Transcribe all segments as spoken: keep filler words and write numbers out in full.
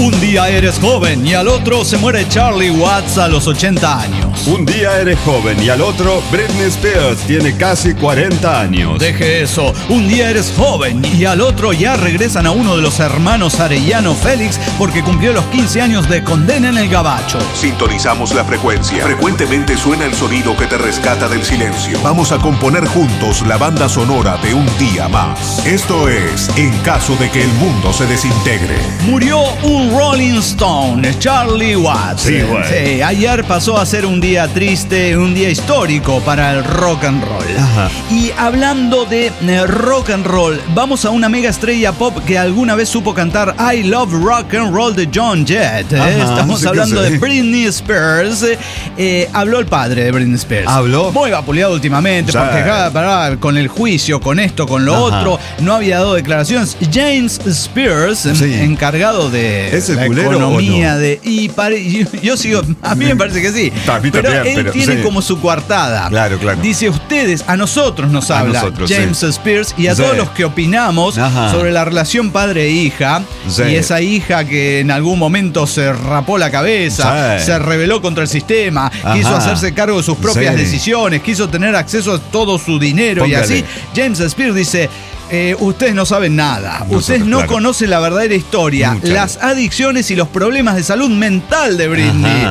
Un día eres joven y al otro se muere Charlie Watts a los ochenta años. Un día eres joven y al otro Britney Spears tiene casi cuarenta años. Deje eso. Un día eres joven y al otro ya regresan a uno de los hermanos Arellano Félix porque cumplió los quince años de condena en el gabacho. Sintonizamos la frecuencia. Frecuentemente suena el sonido que te rescata del silencio. Vamos a componer juntos la banda sonora de Un Día Más. Esto es En caso de que el mundo se desintegre. Murió un Rolling Stone, Charlie Watts. Sí, güey. Sí, ayer pasó a ser un día triste, un día histórico para el rock and roll. Ajá. Y hablando de eh, rock and roll, vamos a una mega estrella pop que alguna vez supo cantar I Love Rock and Roll de John Jett. ¿eh? Ajá, Estamos sí hablando sé. de Britney Spears. Eh, habló el padre de Britney Spears. ¿Habló? Muy vapuleado últimamente, Sí. porque cada, para, con el juicio, con esto, con lo Ajá. otro, no había dado declaraciones. James Spears, Sí. encargado de ¿Es el la culero economía o no? de y pare, yo, yo sigo, a mí me parece que sí. A mí pero también, él pero tiene sí. como su coartada. Claro, claro. Dice ustedes, a nosotros nos A habla nosotros, James sí. Spears y a Sí. todos los que opinamos Ajá. sobre la relación padre e hija Sí. y esa hija que en algún momento se rapó la cabeza, Sí. se rebeló contra el sistema, Ajá. quiso hacerse cargo de sus propias Sí. decisiones, quiso tener acceso a todo su dinero Póngale. y así. James Spears dice, eh, ustedes no saben nada, Nosotros, ustedes no claro. conocen la verdadera historia, Mucha. las adicciones y los problemas de salud mental de Britney.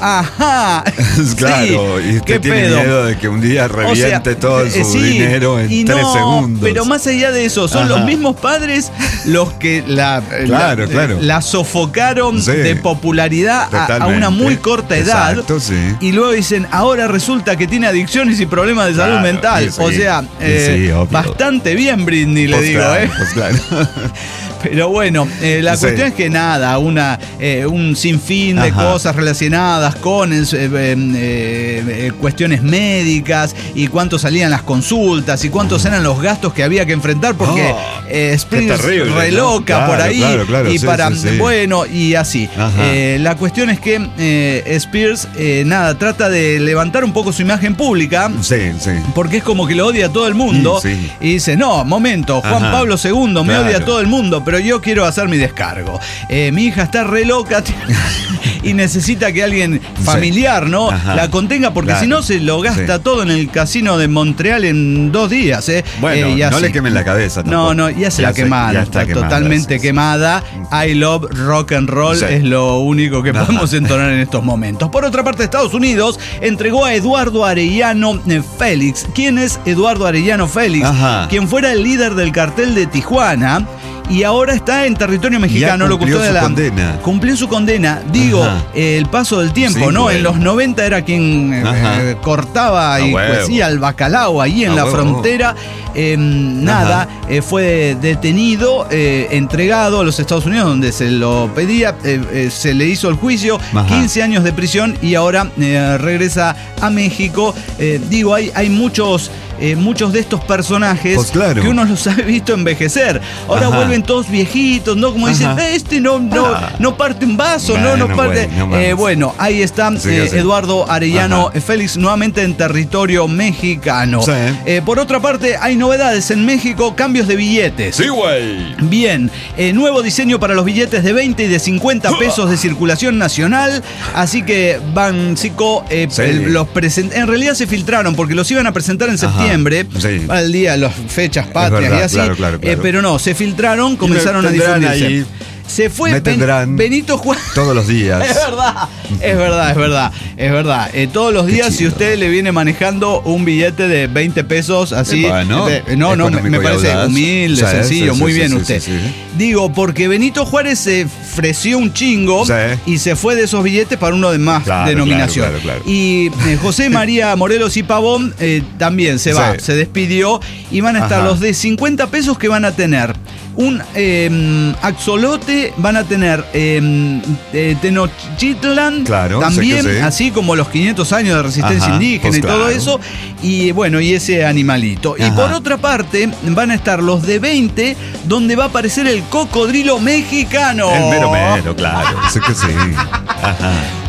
Ajá. Claro, Sí. y usted ¿Qué tiene pedo? miedo de que un día reviente O sea, todo eh, su sí, dinero en y tres no, segundos. Pero más allá de eso, son Ajá. los mismos padres los que la, Claro, la, claro. la sofocaron Sí. de popularidad a, a Totalmente. una muy corta edad. Exacto, sí. Y luego dicen, ahora resulta que tiene adicciones y problemas de salud Claro, mental. y sí, o sea, y eh, sí, obvio. bastante bien, Britney, le Pues digo, claro, ¿eh? pues claro. Pero bueno, eh, la Sí. cuestión es que nada, una, eh, un sinfín de Ajá. cosas relacionadas con eh, eh, eh, cuestiones médicas y cuánto salían las consultas y cuántos eran los gastos que había que enfrentar porque Oh, eh, Spears qué terrible, re ¿no? loca Claro, por ahí claro, claro, y sí, para, sí, sí. bueno, y así. Ajá. Eh, la cuestión es que eh, Spears, eh, nada, trata de levantar un poco su imagen pública. Sí, sí. Porque es como que lo odia a todo el mundo. Mm, sí. Y dice, no, momento, Juan Ajá. Pablo segundo me Claro. odia a todo el mundo, pero yo quiero hacer mi descargo. Eh, mi hija está re loca y necesita que alguien familiar, ¿no? Ajá. La contenga, porque Claro. si no se lo gasta Sí. todo en el casino de Montreal en dos días, ¿eh? Bueno, Eh, y no así. le quemen la cabeza No, tampoco. no, ya se Ya la sé, quemaron. ya Está, está quemada, totalmente sí, sí. quemada. I love rock and roll Sí. es lo único que podemos entonar en estos momentos. Por otra parte, Estados Unidos entregó a Eduardo Arellano eh, Félix. ¿Quién es Eduardo Arellano Félix? Ajá. Quien fuera el líder del cartel de Tijuana. Y ahora está en territorio mexicano, lo cumplió ocultó de su la condena. Cumplió su condena. Digo, Ajá. eh, el paso del tiempo, Sí, ¿no? bueno. En los noventa era quien eh, Ajá. eh, cortaba A y huevo. cuecía el bacalao ahí en A la huevo. frontera. Eh, nada, eh, fue detenido, eh, entregado a los Estados Unidos, donde se lo pedía, eh, eh, se le hizo el juicio, Ajá. quince años de prisión y ahora eh, regresa a México. Eh, digo, hay, hay muchos. Eh, muchos de estos personajes Pues claro. que uno los ha visto envejecer. Ahora Ajá. vuelven todos viejitos, ¿no? Como dicen, Ajá. "Eh, este no, no, Ah. no parte un vaso, no, no Bueno, parte. bueno, no Eh, mames. bueno, ahí está Sí, eh, sí. Eduardo Arellano Ajá. Félix nuevamente en territorio mexicano. Sí. Eh, por otra parte, hay novedades en México, cambios de billetes. Sí, güey. Bien, eh, nuevo diseño para los billetes de veinte y de cincuenta pesos de circulación nacional. Así que Banxico eh, Sí. el- los present- en realidad se filtraron porque los iban a presentar en Ajá. septiembre, Sí. para el día de las fechas patrias verdad, y así. claro, claro, claro. Eh, pero no, se filtraron, comenzaron a tendrán difundirse. ahí, Se fue me Ben- tendrán Benito Juan. todos los días. Es verdad, es verdad, es verdad, es verdad. Eh, todos los Qué días, si chido. usted le viene manejando un billete de veinte pesos, así. Bueno, de- no, no, me, me económico y parece audaz. humilde, Sí, sencillo, sí, muy sí, bien sí, usted. sí, sí. Digo, porque Benito Juárez se freció un chingo Sí. y se fue de esos billetes para uno de más Claro, denominación. claro, claro, claro. Y eh, José María Morelos y Pavón eh, también se va, Sí. se despidió y van a estar Ajá. los de cincuenta pesos que van a tener. Un eh, axolote, van a tener eh, eh, Tenochtitlan, Claro, también, sé que sí. así como los quinientos años de resistencia Ajá, indígena pues y todo claro. eso, y bueno, y ese animalito. Y Ajá. por otra parte, van a estar los de veinte, donde va a aparecer el cocodrilo mexicano. El mero mero, claro. Sé que sí. Ajá.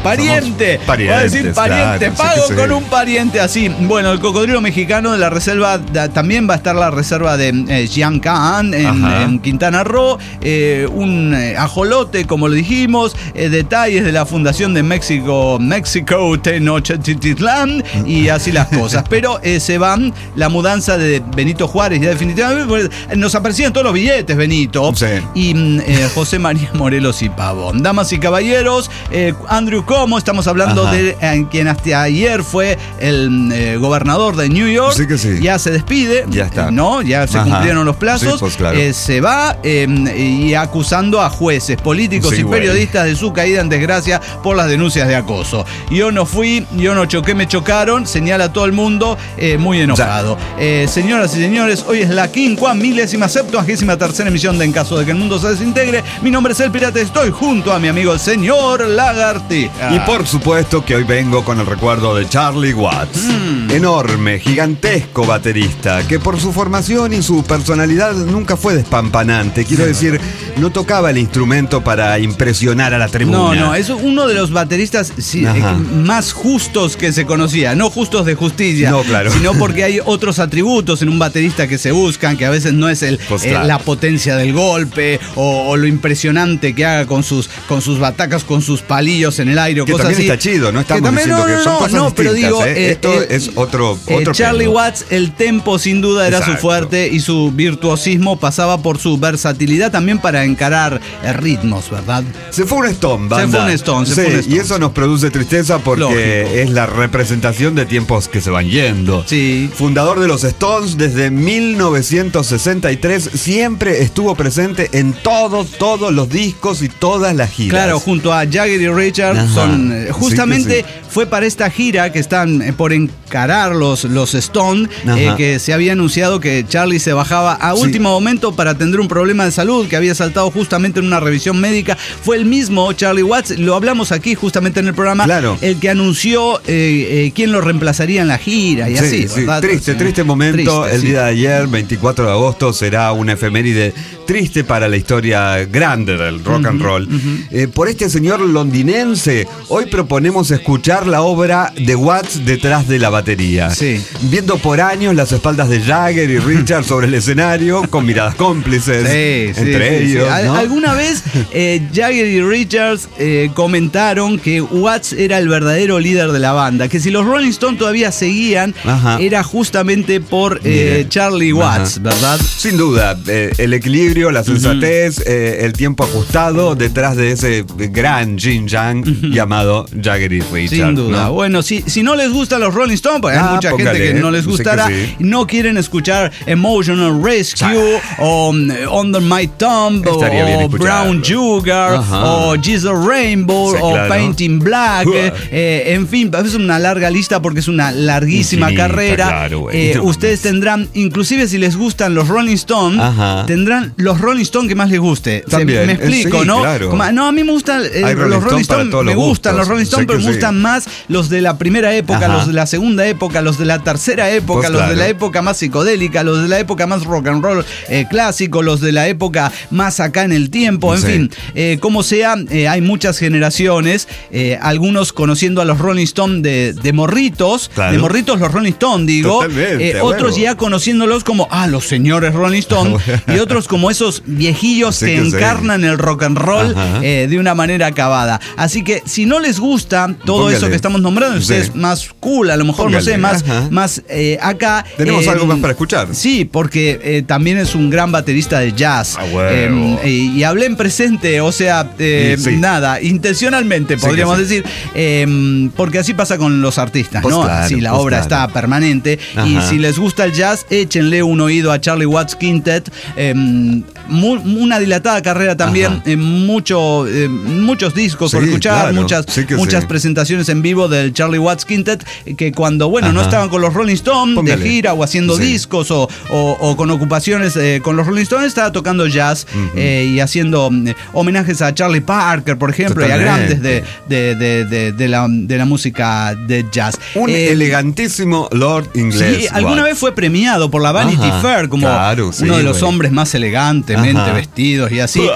pariente. Parientes, Va a decir pariente, claro, pago sí que sí. con un pariente así. Bueno, el cocodrilo mexicano de la reserva, da, también va a estar la reserva de eh, Jiancán en, en Quintana Roo. Eh, un eh, ajolote, como lo dijimos. Eh, detalles de la fundación de México, México Tenochtitlán y así las cosas. Pero eh, se van la mudanza de Benito Juárez, ya definitivamente. Pues, nos aparecían todos los billetes, Benito. Sí. Y eh, José María Morelos y Pavón. Damas y caballeros, eh, Andrew Cuomo, estamos hablando Ajá. de eh, quien hasta ayer fue el eh, gobernador de New York. Sí que sí. Ya se despide. Ya está. ¿No? Ya se Ajá. cumplieron los plazos. Sí, pues, claro. eh, se va eh, y acusando a jueces, políticos Sí, y güey. periodistas de su caída en desgracia por las denuncias de acoso. Yo no fui, yo no choqué, me chocaron, señala a todo el mundo, eh, muy enojado. Eh, señoras y señores, hoy es la quincuagésima milésima septuagésima tercera emisión de En Caso de que el Mundo se Desintegre. Mi nombre es El Pirata, estoy junto a mi amigo el señor Lagartija. Y por supuesto que hoy vengo con el recuerdo de Charlie Watts. Mm. Enorme, gigantesco baterista, que por su formación y su personalidad nunca fue despampanante. Quiero decir, no tocaba el instrumento para impresionar a la tribuna. No, no, es uno de los bateristas sí, eh, más justos que se conocía. No justos de justicia, no, claro. sino porque hay otros atributos en un baterista que se buscan, que a veces no es el, pues eh, claro. la potencia del golpe o, o lo impresionante que haga con sus, con sus batacas, con sus palillos en el aire, o que cosas también así. está chido, no estamos también, diciendo no, que son no, cosas no, distintas, pero digo, ¿eh? eh, Esto eh, es otro, eh, otro Charlie pelo. Watts, el tempo sin duda era Exacto. su fuerte y su virtuosismo pasaba por su versatilidad también para encarar eh, ritmos, ¿verdad? Se fue un Stone, banda. Se fue un Stone, se sí, fue un Stone. Y eso nos produce tristeza porque Lógico. es la representación de tiempos que se van yendo. Sí. Fundador de los Stones desde mil novecientos sesenta y tres, siempre estuvo presente en todos, todos los discos y todas las giras. Claro, junto a Jagger y Richard, Ajá. son eh, justamente Sí que sí. fue para esta gira que están eh, por encarar los, los Stone, eh, Ajá. que se había anunciado que Charlie se bajaba a Sí. último momento para atender un problema de salud que había saltado justamente en una revisión médica. Fue el mismo Charlie Watts, lo hablamos aquí justamente en el programa, Claro. el que anunció eh, eh, quién lo reemplazaría en la gira y Sí, así, sí, ¿verdad? triste, Sí. triste momento. Triste, el sí. día de ayer, veinticuatro de agosto, será una efeméride triste para la historia grande del rock and roll. Eh, por este señor londinense, hoy proponemos escuchar la obra de Watts detrás de la batería. Sí. Viendo por años las espaldas de Jagger y Richard sobre el escenario, con miradas cómplices Sí, sí, entre sí, sí. ellos. Al- ¿no? Alguna vez eh, Jagger y Richards eh, comentaron que Watts era el verdadero líder de la banda, que si los Rolling Stones todavía seguían, Ajá. era justamente por eh, Mire. Charlie Watts, Ajá. ¿verdad? Sin duda, eh, el equilibrio, la sensatez, uh-huh. eh, el tiempo ajustado detrás de ese gran Jin Yang uh-huh. llamado Jagger y Richard. Sin duda. ¿no? Bueno, si, si no les gustan los Rolling Stones, porque Ah, hay mucha póngale, gente que no les sé que gustará, sí. no quieren escuchar Emotional Rescue o um, Under My Thumb Estaría bien o escucharlo. Brown Sugar Ajá. o Jesus Rainbow Sí, o claro. Painting Black, Uh. eh, eh, en fin, es una larga lista porque es una larguísima Infinita, carrera. claro, güey. Eh, ustedes tendrán, inclusive si les gustan los Rolling Stones, Ajá. tendrán los Rolling Stones que más les guste. También, Se- me eh, explico, sí, ¿no? claro. Como- no, a mí me gustan eh, Hay Rolling los Rolling Stone para Stones, todos me los gustan gustos. los Rolling Stones, Sé pero que me sí. gustan más los de la primera época, Ajá. los de la segunda época, los de la tercera época, Pues los claro. de la época más psicodélica, los de la época más rock and roll eh, clásico, los de la época más acá en el tiempo, en Sí. fin, eh, como sea, eh, hay muchas generaciones, eh, algunos conociendo a los Rolling Stones de, de morritos, Claro. de morritos los Rolling Stones, digo, Totalmente, eh, a otros huevo. ya conociéndolos como, ah, los señores Rolling Stones, y otros como esos viejillos Sí que, que sí. encarnan el rock and roll Ajá. eh, de una manera acabada. Así que si no les gusta todo Póngale. eso que estamos nombrando, Sí. ustedes más cool, a lo mejor, no sé, Póngale. más, Ajá. más eh, acá. Tenemos eh, algo más para escuchar. Sí, porque eh, también es un gran baterista de jazz. A huevo. Eh, y, y hablé en presente, o sea, eh, Sí, sí. nada, intencionalmente Sí podríamos que sí. decir, eh, porque así pasa con los artistas, Pues ¿no? claro, Si la pues obra claro. está permanente. Y Ajá. si les gusta el jazz, échenle un oído a Charlie Watts Quintet. Eh, mu- una dilatada carrera también, Ajá. eh, mucho, eh, muchos discos por Sí, escuchar, claro. muchas, Sí que muchas sí. presentaciones en vivo del Charlie Watts Quintet, eh, que cuando, bueno, no Ajá. estaban con los Rolling Stones Póngale. de gira o haciendo Sí. discos o, o- o con ocupaciones eh, con los Rolling Stones, estaba tocando jazz eh, y haciendo eh, homenajes a Charlie Parker, por ejemplo, y a Totalmente. grandes de, de, de, de- de la, de la música de jazz. Un Eh, elegantísimo Lord inglés. Sí, alguna Watts. vez fue premiado por la Vanity Ajá, Fair como claro, sí, uno de los güey. hombres más elegantemente Ajá. vestidos y así.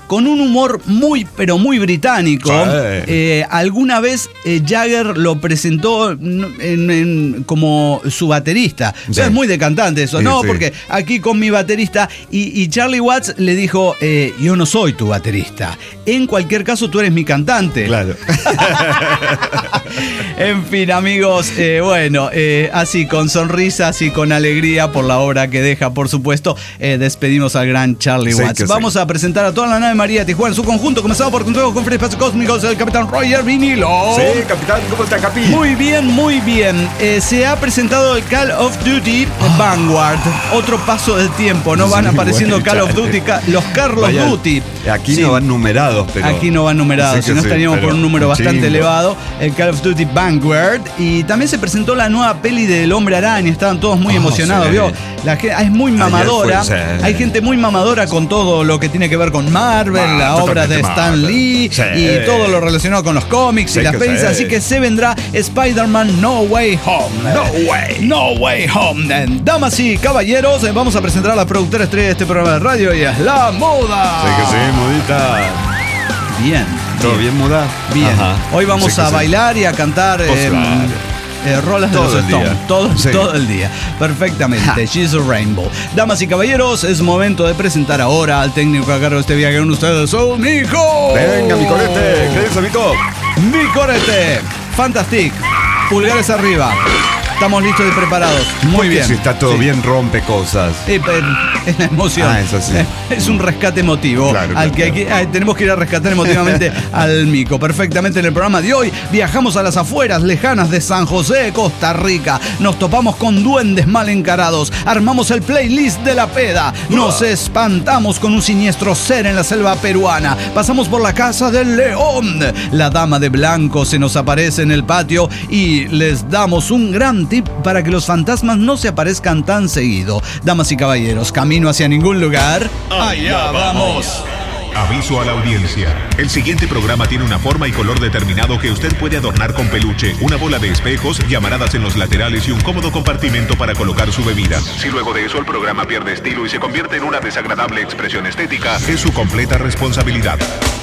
con un humor muy, pero muy británico. Sí. Eh, alguna vez eh, Jagger lo presentó en, en, como su baterista. Sí. Es muy de cantante eso, Sí, ¿no? sí. Porque aquí con mi baterista. Y, y Charlie Watts le dijo, eh, yo no soy tu baterista. En cualquier caso, tú eres mi cantante. Claro. En fin, amigos, eh, bueno, eh, así con sonrisas y con alegría por la obra que deja, por supuesto, eh, despedimos al gran Charlie Sí, Watts. que Vamos sí. a presentar a toda la nave María Tijuana en su conjunto, comenzado por Contrato con Free Espacio Cósmicos, el capitán Roger Vinilo. Sí, capitán, ¿cómo está, Capi? Muy bien, muy bien. Eh, se ha presentado el Call of Duty Vanguard. Otro paso del tiempo, ¿no? Van Sí, apareciendo bueno, Call of chale. Duty, ca- los Carlos Vaya, Duty. Aquí Sí. no van numerados, pero... Aquí no van numerados, Sí que si no sí, estaríamos por pero un número un bastante chingo. elevado. El Call of Duty Vanguard. Y también se presentó la nueva peli del Hombre Araña. Estaban todos muy Oh, emocionados, sí. ¿vio? La gente, es muy mamadora. fue, sí. Hay gente muy mamadora con todo lo que tiene que ver con Marvel, Ah, la obra de totalmente Stan Marvel. Lee Sí. y todo lo relacionado con los cómics Sí y las que pelis. sí. Así que se vendrá Spider-Man No Way Home. No way. No Way Home. Damas y caballeros, eh, vamos a presentar a la productora estrella de este programa de radio y es La Moda. Sí que sí, mudita. Bien. ¿Todo bien, muda? Bien. Ajá. Hoy vamos Sí que a sí. bailar y a cantar Pues eh, claro. eh, rolas de Todo los el Stones. día. Todo, Sí. todo el día. Perfectamente. She's a Rainbow. Damas y caballeros, es momento de presentar ahora al técnico a cargo de este viaje con ustedes, ¡Soul Mico! Venga, mi corete. ¿Qué dice, Mico? Mi corete. Fantastic. Pulgares arriba. Estamos listos y preparados. Muy Porque bien. Si está todo Sí. bien, rompe cosas. Sí, pero es la emoción. Ah, eso sí. Es un rescate emotivo. Claro, al claro, que hay que- ah, tenemos que ir a rescatar emotivamente al Mico. Perfectamente en el programa de hoy viajamos a las afueras lejanas de San José, Costa Rica. Nos topamos con duendes mal encarados. Armamos el playlist de la peda. Nos espantamos con un siniestro ser en la selva peruana. Pasamos por la casa del león. La dama de blanco se nos aparece en el patio y les damos un gran tip para que los fantasmas no se aparezcan tan seguido. Damas y caballeros, camino hacia ningún lugar. Allá vamos. Aviso a la audiencia. El siguiente programa tiene una forma y color determinado que usted puede adornar con peluche, una bola de espejos, llamaradas en los laterales y un cómodo compartimento para colocar su bebida. Si luego de eso el programa pierde estilo y se convierte en una desagradable expresión estética, es su completa responsabilidad.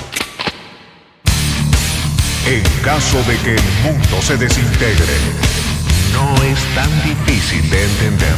En caso de que el mundo se desintegre, no es tan difícil de entender.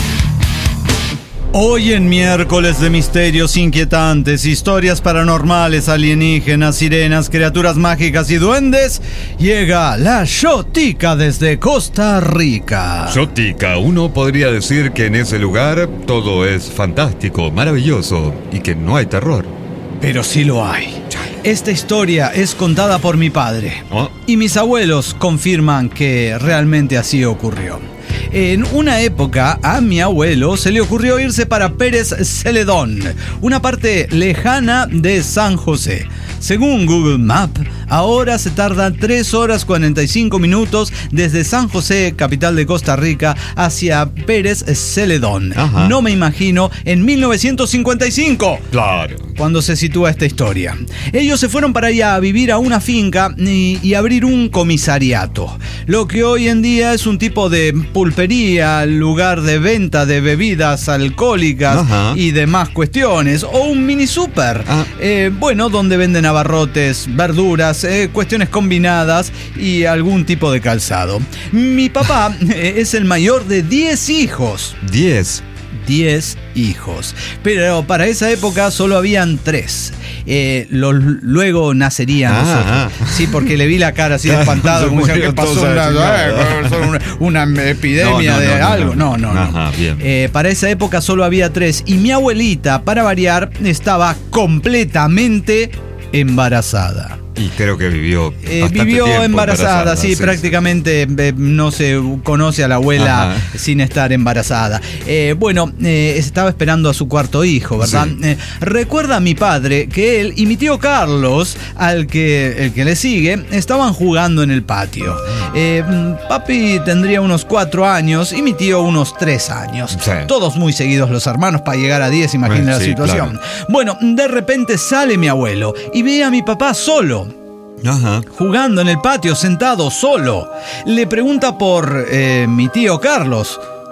Hoy en miércoles de misterios inquietantes, historias paranormales, alienígenas, sirenas, criaturas mágicas y duendes, llega la Shotica desde Costa Rica. Shotica, uno podría decir que en ese lugar todo es fantástico, maravilloso y que no hay terror. Pero sí lo hay. Esta historia es contada por mi padre. Oh. Y mis abuelos confirman que realmente así ocurrió. En una época, a mi abuelo se le ocurrió irse para Pérez Celedón, una parte lejana de San José. Según Google Maps, ahora se tarda tres horas cuarenta y cinco minutos desde San José, capital de Costa Rica, hacia Pérez Celedón. Ajá. No me imagino en mil novecientos cincuenta y cinco. Claro. Cuando se sitúa esta historia. Ellos se fueron para allá a vivir a una finca y, y abrir un comisariato. Lo que hoy en día es un tipo de pulpería, lugar de venta de bebidas alcohólicas Ajá. y demás cuestiones. O un mini super. Ah. Eh, bueno, donde venden abarrotes, verduras, eh, cuestiones combinadas y algún tipo de calzado. Mi papá eh, es el mayor de diez hijos. Diez. diez hijos. Pero para esa época solo habían tres. Eh, los, luego nacerían Ah, nosotros. ah. Sí, porque le vi la cara así de espantado, Se como diciendo, ¿qué murieron pasó? todos Una, así, eh, una, una epidemia No, no, de no, no, algo. No, no, no. Ajá, bien. Eh, para esa época solo había tres. Y mi abuelita, para variar, estaba completamente embarazada. Y creo que vivió Eh, bastante vivió tiempo embarazada, sí, prácticamente eh, no se conoce a la abuela Ajá. sin estar embarazada. Eh, bueno, eh, estaba esperando a su cuarto hijo, ¿verdad? Sí. Eh, recuerda a mi padre que él y mi tío Carlos, al que el que le sigue, estaban jugando en el patio. Eh, papi tendría unos cuatro años y mi tío unos tres años. Sí. Todos muy seguidos los hermanos para llegar a diez, imaginen Eh, la sí, situación. claro. Bueno, de repente sale mi abuelo y ve a mi papá solo. Ajá. Jugando en el patio, sentado, solo. Le pregunta por eh, mi tío Carlos.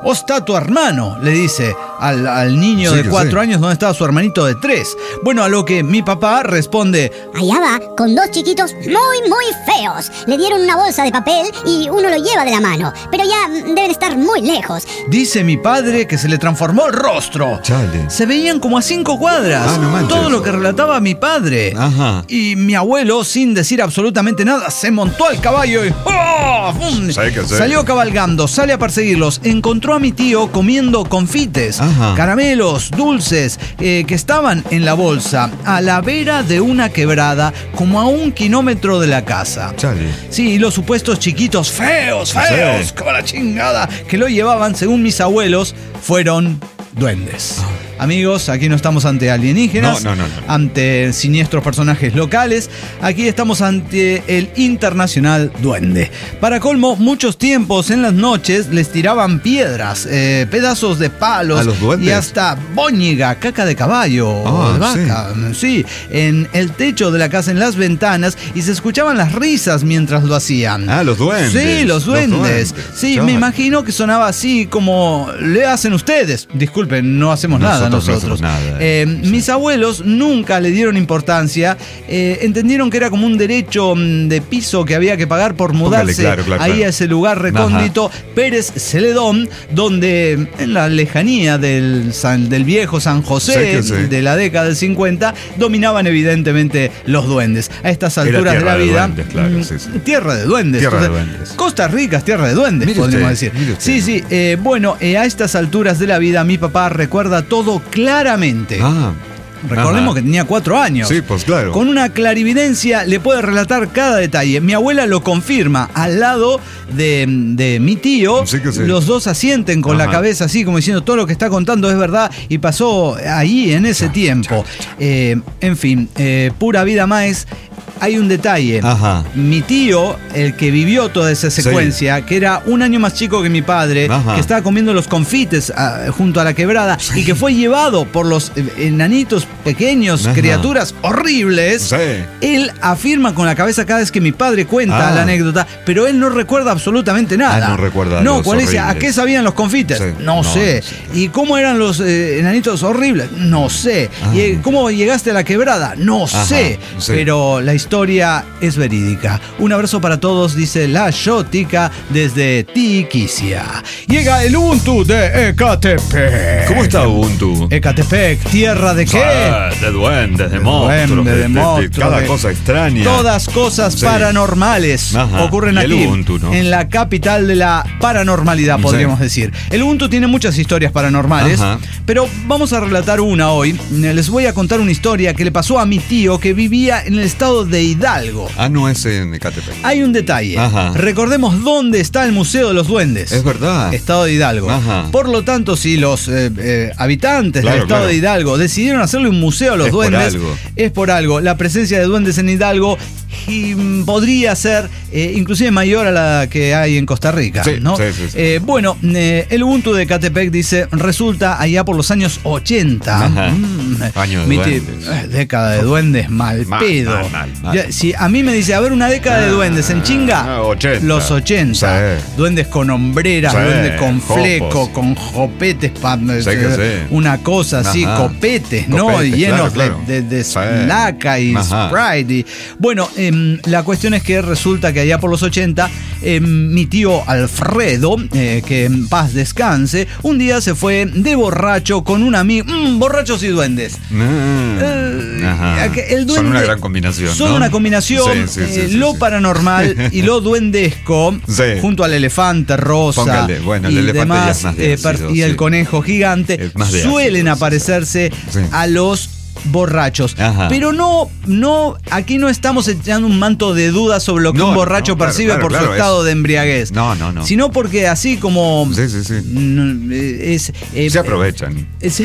¿O está tu hermano? Le dice al, al niño sí, de cuatro sí. años, ¿dónde estaba su hermanito de tres? Bueno, a lo que mi papá responde: allá va, con dos chiquitos muy, muy feos. Le dieron una bolsa de papel y uno lo lleva de la mano, pero ya deben estar muy lejos. Dice mi padre que se le transformó el rostro. Chale. Se veían como a cinco cuadras. Ah, no manches. Todo lo que relataba mi padre. Ajá. Y mi abuelo, sin decir absolutamente nada, se montó al caballo y ¡oh! Sí, que sí. Salió cabalgando, sale a perseguirlos. Encontró a mi tío comiendo confites, Ajá. caramelos, dulces, eh, que estaban en la bolsa, a la vera de una quebrada, como a un kilómetro de la casa. Chale. Sí, y los supuestos chiquitos feos, feos, Sí. como la chingada, que lo llevaban, según mis abuelos, fueron duendes. Amigos, aquí no estamos ante alienígenas, no, no, no, no. ante siniestros personajes locales, aquí estamos ante el internacional duende. Para colmo, muchos tiempos en las noches les tiraban piedras, eh, pedazos de palos ¿A los duendes? y hasta boñiga, caca de caballo o Ah, de vaca, sí. sí, en el techo de la casa, en las ventanas, y se escuchaban las risas mientras lo hacían. Ah, los duendes. Sí, los duendes. Los duendes. Sí, Chale. me imagino que sonaba así como le hacen ustedes. Disculpen, no hacemos nada Nosotros no nosotros. hacemos nada, Eh, sí. Mis abuelos nunca le dieron importancia. Eh, entendieron que era como un derecho mm, de piso que había que pagar por mudarse claro, claro, ahí claro. a ese lugar recóndito, Pérez Celedón, donde en la lejanía del, San- del viejo San José Sí que sí. de la década del cincuenta dominaban evidentemente los duendes. A estas Era alturas de tierra la de vida, duendes, claro, mm, sí, sí. tierra de duendes. Tierra de O sea, duendes. Costa Rica es tierra de duendes, Mire podríamos usted, decir. mire usted. Sí, sí. eh, bueno, eh, a estas alturas de la vida, mi papá recuerda todo claramente. Ah. Recordemos Ajá. que tenía cuatro años. Sí, pues claro. Con una clarividencia le puede relatar cada detalle. Mi abuela lo confirma. Al lado de, de mi tío, Sí que sí. los dos asienten con Ajá. la cabeza así, como diciendo todo lo que está contando es verdad y pasó ahí en ese tiempo. Eh, en fin, eh, pura vida más. Hay un detalle. Ajá. Mi tío, el que vivió toda esa secuencia, que era un año más chico que mi padre, Ajá. que estaba comiendo los confites ah, junto a la quebrada y que fue llevado por los eh, enanitos pequeños, Ajá. criaturas horribles. Sí. Él afirma con la cabeza cada vez que mi padre cuenta Ah. la anécdota, pero él no recuerda absolutamente nada. Ah, no recuerda No, los ¿cuál es? ¿A horribles. qué sabían los confites? Sí. No, No, sé. no sé. ¿Y cómo eran los eh, enanitos horribles? No sé. Ah. ¿Y eh, cómo llegaste a la quebrada? No Ajá, sé. sí. Pero la historia es verídica. Un abrazo para todos, dice la Shotica desde Tiquicia. Llega el Ubuntu de Ecatepec. ¿Cómo está Ubuntu? Ecatepec, tierra de qué? Ah, de duendes, de monstruos, duende, de monstruos, cada de- cosa extraña. Todas cosas Sí. paranormales Ajá. ocurren Y el aquí, Ubuntu, ¿no? en la capital de la paranormalidad, podríamos Sí. decir. El Ubuntu tiene muchas historias paranormales, Ajá. pero vamos a relatar una hoy. Les voy a contar una historia que le pasó a mi tío que vivía en el estado de Hidalgo. Ah, no es en Ecatepec. Hay un detalle. Ajá. Recordemos dónde está el Museo de los Duendes. Es verdad. Estado de Hidalgo. Ajá. Por lo tanto, si los eh, eh, habitantes Claro, del estado claro. de Hidalgo decidieron hacerle un museo a los Es por duendes, algo. es por algo. La presencia de duendes en Hidalgo y, mm, podría ser eh, inclusive mayor a la que hay en Costa Rica, Sí, ¿no? sí, sí, sí. Eh, bueno, eh, el Ubuntu de Ecatepec dice, resulta allá por los años ochenta. Ajá. Mm, Año de mi ti- duendes. eh, década de duendes, mal Mal, pedo. mal, mal, mal. Ya, si a mí me dice, a ver, una década de duendes en chinga, Ah, ochenta. los ochenta. Sí. Duendes con hombreras, Sí, duendes con fleco, jopos. con jopetes, pa- Sí que sí. una cosa así, Ajá. copetes, ¿no? Copetes, Llenos claro, de, claro. de, de Sí. laca y Ajá. Sprite. Y, bueno, em, la cuestión es que resulta que allá por los ochenta, em, mi tío Alfredo, eh, que en paz descanse, un día se fue de borracho con un amigo. Mm, borrachos y duendes. Mm. Eh, Ajá. el duende- Son una gran combinación. Son ¿no? una combinación, Sí, sí, sí, eh, sí, lo sí. paranormal y lo duendesco, Sí. junto al elefante rosa Póngale, bueno, el y elefante ya demás, es más de eh, per- ácido, y el sí. conejo gigante, Es más de suelen ácido, sí, aparecerse sí. a los borrachos. Ajá. Pero no, no, aquí no estamos echando un manto de dudas sobre lo que No, un borracho no, claro, percibe claro, por claro, su estado es- de embriaguez. No, no, no. Sino porque así como Sí, sí, sí. mm, es, eh, Se aprovechan es-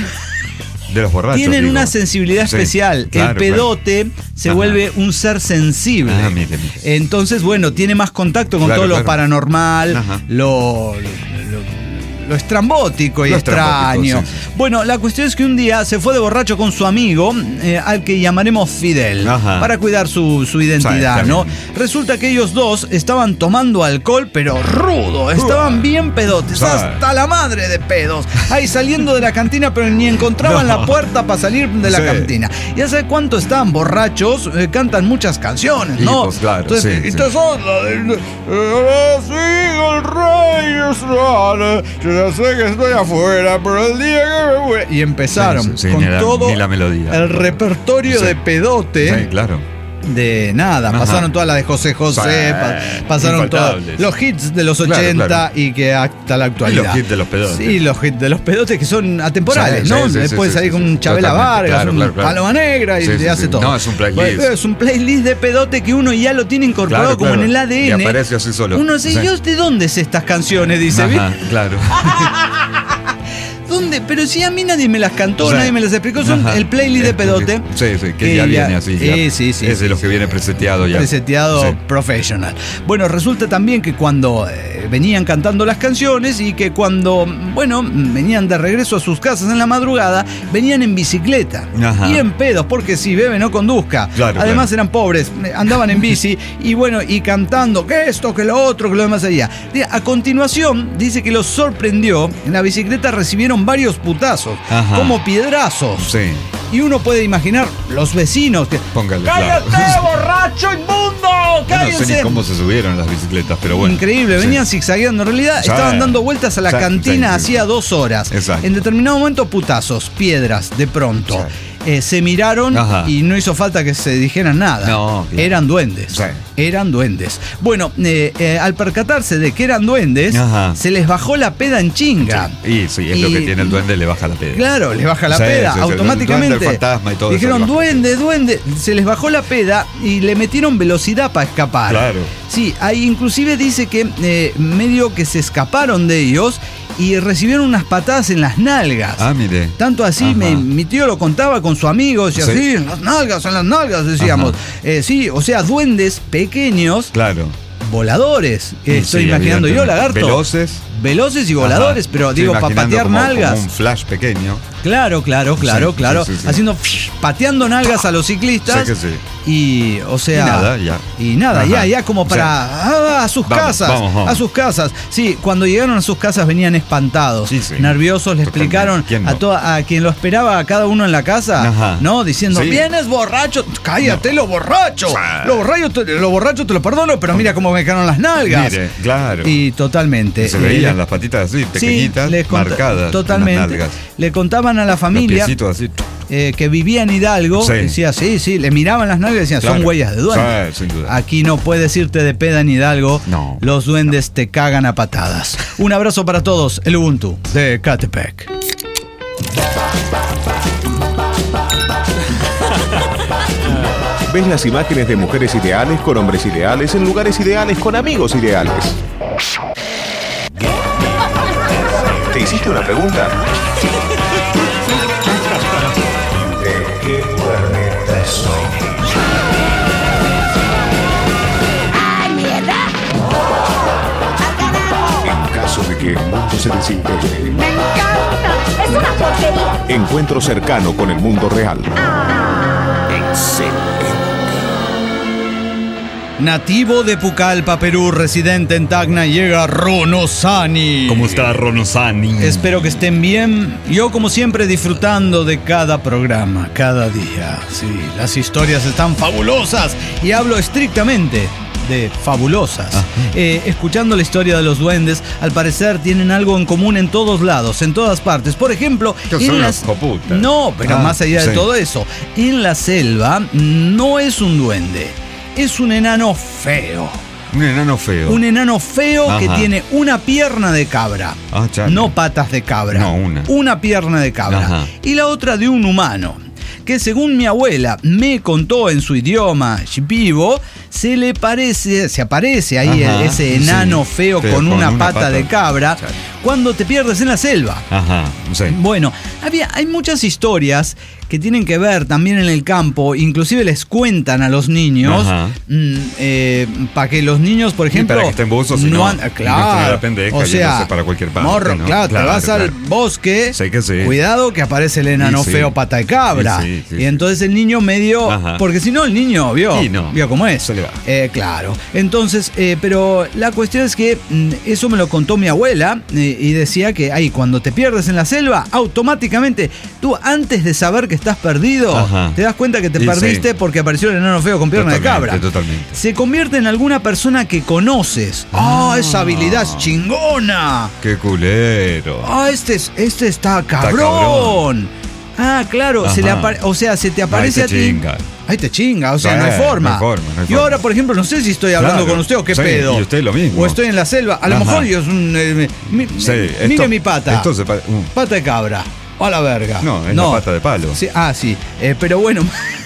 de los borrachos. tienen digo. una sensibilidad Sí, especial. claro, el pedote se Ajá. vuelve un ser sensible. Ah, mire, mire. Entonces, bueno, tiene más contacto con Claro, todo lo claro. paranormal, Ajá. lo, lo- lo estrambótico y Lo extraño. estrambótico, sí, sí. Bueno, la cuestión es que un día se fue de borracho con su amigo, eh, al que llamaremos Fidel, Ajá. para cuidar su, su identidad, Sí, ¿no? bien. Resulta que ellos dos estaban tomando alcohol, pero rudo, estaban bien pedotes, Sí. hasta la madre de pedos, ahí saliendo de la cantina, pero ni encontraban No. la puerta para salir de la Sí. cantina. Ya sabes cuánto estaban borrachos, eh, cantan muchas canciones, Y, ¿no? pues, claro, Entonces, sí, entonces, sí. oh, la de- eh, sigo el rey Israel, yo ya sé que estoy afuera, pero el día que me muera. Y empezaron Sí, sí, con ni la- todo ni la melodía. el repertorio Sí. de pedote. Sí, claro. De nada, Ajá. pasaron todas las de José José, Sí, pa- pasaron todos infaltables. los hits de los Claro, ochenta claro. y que hasta la actualidad. Y los hits de los pedotes. Sí, los hits de los pedotes que son atemporales, Sí, ¿no? sí, sí, Después sí, salir sí, con sí, un Chabela totalmente, Vargas, claro, un claro, claro. Paloma Negra y Sí, te sí, hace sí. todo. No, es un playlist. Bueno, es un playlist de pedote que uno ya lo tiene incorporado Claro, como claro. en el A D N. Y aparece así solo. Uno dice, Sí. ¿yo de dónde es estas canciones? Dice, Ajá, ¿viste? claro. ¿Dónde? Pero si a mí nadie me las cantó, Sí. nadie me las explicó, son Ajá. el playlist de El pedote. playlist. Sí, sí, que ya viene así. ya. Sí, sí, sí. Es de sí, los sí. que viene preseteado ya. Preseteado Sí. professional. Bueno, resulta también que cuando eh, venían cantando las canciones y que cuando, bueno, venían de regreso a sus casas en la madrugada, venían en bicicleta. Ajá. Y en pedos, porque si bebe no conduzca. Claro, Además claro. eran pobres, eh, andaban en bici y bueno, y cantando que esto, que lo otro, que lo demás allá. A continuación, dice que los sorprendió, en la bicicleta recibieron varios putazos, Ajá. como piedrazos. Sí. Y uno puede imaginar los vecinos que... Póngale, ¡Cállate, claro. borracho inmundo! Yo no ¡Cállense! sé ni cómo se subieron las bicicletas, pero bueno. Increíble, Sí. venían zigzagueando. En realidad Sí. estaban dando vueltas a la Sí, cantina sí, sí. hacía dos horas. Exacto. En determinado momento, putazos, piedras, de pronto. Sí. Eh, se miraron Ajá. y no hizo falta que se dijeran nada. No, claro. Eran duendes. Sí. Eran duendes. Bueno, eh, eh, al percatarse de que eran duendes, Ajá. se les bajó la peda en chinga. Y sí, es Y- lo que tiene el duende, le baja la peda. Claro, les baja la Sí, peda sí, sí, automáticamente. el duende, el fantasma y todo eso Dijeron, le baja. duende, duende. Se les bajó la peda y le metieron velocidad para escapar. Claro. Sí, ahí inclusive dice que eh, medio que se escaparon de ellos y recibieron unas patadas en las nalgas. Ah, mire. Tanto así, Ajá. me- mi tío lo contaba con su amigo, decía, Sí. sí, en las nalgas, en las nalgas, decíamos. Ajá. Eh, sí, o sea, duendes pequeños, Claro. voladores. que Sí, estoy sí, imaginando yo, lagarto. Veloces. Veloces y voladores, Ajá. pero Estoy digo, para imaginando patear como- nalgas. como un flash pequeño. Claro, claro, claro, Sí, claro. sí, sí, sí. Haciendo psh, pateando nalgas a los ciclistas. Sí que sí. Y, o sea. Y nada, ya. Y nada, Ajá. ya, ya como para. ah, a sus Vamos, casas. vamos, vamos. A sus casas. Sí, cuando llegaron a sus casas venían espantados. Sí, sí. Nerviosos, le Totalmente. explicaron ¿Quién no? a, toda, a quien lo esperaba, a cada uno en la casa. Ajá. ¿No? Diciendo, Sí. vienes borracho. Cállate, lo borracho. Sí. Lo borracho, te, lo borracho te lo perdono, pero mira cómo me quedaron las nalgas. Mire, claro. Y totalmente. Y se eh, veían le- las patitas así, Sí, pequeñitas, les conta- marcadas. Totalmente. Las nalgas. Le contaban a la Los familia piecitos así. eh, que vivía en Hidalgo. Sí. Decía, sí, sí, le miraban las nalgas y decían, son Claro. huellas de duende. Sí, sin duda. Aquí no puedes irte de peda en Hidalgo. No. Los duendes te cagan a patadas. Un abrazo para todos. El Ubuntu de Catepec. Ves las imágenes de mujeres ideales con hombres ideales en lugares ideales con amigos ideales. ¿Te hiciste una pregunta? ¿De qué planeta soy? En caso de que el mundo se desintegre. ¡Me encanta! ¡Es una porquería! Encuentro cercano con el mundo real. Excelente. Nativo de Pucallpa, Perú, residente en Tacna, llega Rono Sani. ¿Cómo está Ronosani? Espero que estén bien. Yo, como siempre, disfrutando de cada programa, cada día. Sí, las historias están fabulosas. Y hablo estrictamente de fabulosas. Eh, escuchando la historia de los duendes, al parecer tienen algo en común en todos lados, en todas partes. Por ejemplo, Que son unos coputas. no, pero Ah, más allá de sí. todo eso, en la selva no es un duende, es un enano feo. Un enano feo. Un enano feo Ajá. que tiene una pierna de cabra. Ah, chale. No patas de cabra. No, una. Una pierna de cabra. Ajá. Y la otra de un humano. Que según mi abuela me contó en su idioma vivo, se le parece, se aparece ahí Ajá, ese sí. enano feo, Feo, con, con una, una pata, pata. de cabra Chale. cuando te pierdes en la selva. Ajá, sí. Bueno, había, hay muchas historias que tienen que ver también en el campo, inclusive les cuentan a los niños, mm, eh, para que los niños, por ejemplo, para que estén buzos, no, no, han, claro, no pendeja, o sea, para cualquier parte, morro, ¿no? claro, Claro, te vas claro. al bosque, Sí que sí. cuidado que aparece el enano Y sí. feo pata de cabra, Y sí, sí, y sí. entonces el niño medio, Ajá. porque si no el niño vio, Y no. vio cómo es, Se le va. Eh, claro, entonces, eh, pero la cuestión es que mm, eso me lo contó mi abuela eh, y decía que ahí cuando te pierdes en la selva, automáticamente tú antes de saber que estás perdido, Ajá. te das cuenta que te Y perdiste sí. porque apareció el enano feo con pierna de Totalmente, cabra. totalmente. Se convierte en alguna persona que conoces. ¡Ah, esa habilidad es chingona! ¡Qué culero! ¡Ah, este, es- este está cabrón! cabrón. Ah, claro, se le Ajá. apare- o sea, se te aparece Ahí a te ti. chinga. Ahí te chinga, o sea, Sí, no hay forma. no hay forma, no hay Yo forma. ahora, por ejemplo, no sé si estoy hablando Claro. con usted o qué Sí, pedo. y usted lo mismo. O estoy en la selva. A lo Ajá. mejor yo es un. eh, mi- Sí, mire esto- mi pata. esto se pa- uh. Pata de cabra. A la verga. No, es la pata de palo. Sí, ah, sí. Eh, pero bueno.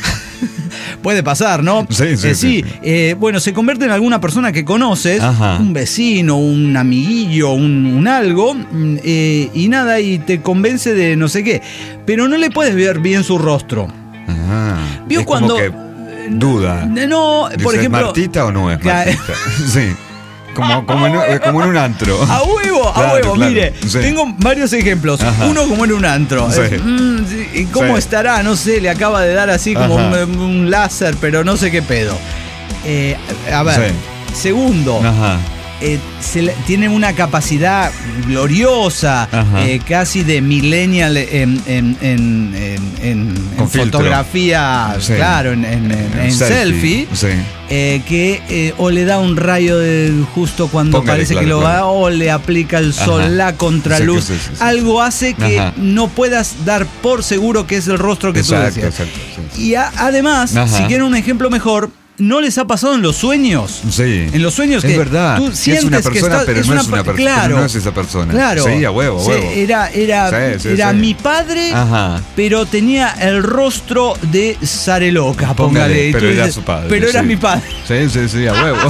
Puede pasar, ¿no? Sí, sí, Eh, sí. eh, bueno, se convierte en alguna persona que conoces, Ajá. un vecino, un amiguillo, un, un algo, mm, eh, y nada, y te convence de no sé qué. Pero no le puedes ver bien su rostro. Ajá. ¿Vio Es cuando- como que duda. Eh, No, por Dice, ejemplo. ¿es Martita o no es Ca- Martita? Sí. Como, como, en, eh, como en un antro. A huevo, a Claro, huevo, claro. mire, Sí. tengo varios ejemplos. Ajá. Uno como en un antro. Sí. Es, mm, sí, ¿y ¿Cómo Sí. estará? No sé, le acaba de dar así como Ajá. un, un láser, pero no sé qué pedo. Eh, a ver, Sí. segundo, Ajá. eh, se le- tiene una capacidad gloriosa, Ajá. eh, casi de millennial en, en, en, en- en- Con en filtro. fotografía, Sí. claro, en, en- en- en Selfie. selfie. Sí. Eh, que eh, o le da un rayo de justo cuando Póngale, parece claro, que lo claro. va, o le aplica el sol, Ajá. la contraluz. Sí, sí, sí, sí. Algo hace que Ajá. no puedas dar por seguro que es el rostro que Exacto, tú decías. exacto, sí, sí. Y a- además, Ajá. si quieren un ejemplo mejor, ¿no les ha pasado en los sueños? Sí. En los sueños es que verdad. tú Que es sientes una que persona, estás- pero es no una es una per- persona. claro. No es esa persona. Claro. Sí, a huevo, a Sí, huevo. era era, Sí, sí, era sí. mi padre, Ajá. pero tenía el rostro de Zareloca, póngale. Y tú pero era dices, su padre. Pero era sí. mi padre. Sí, sí, sí, a huevo.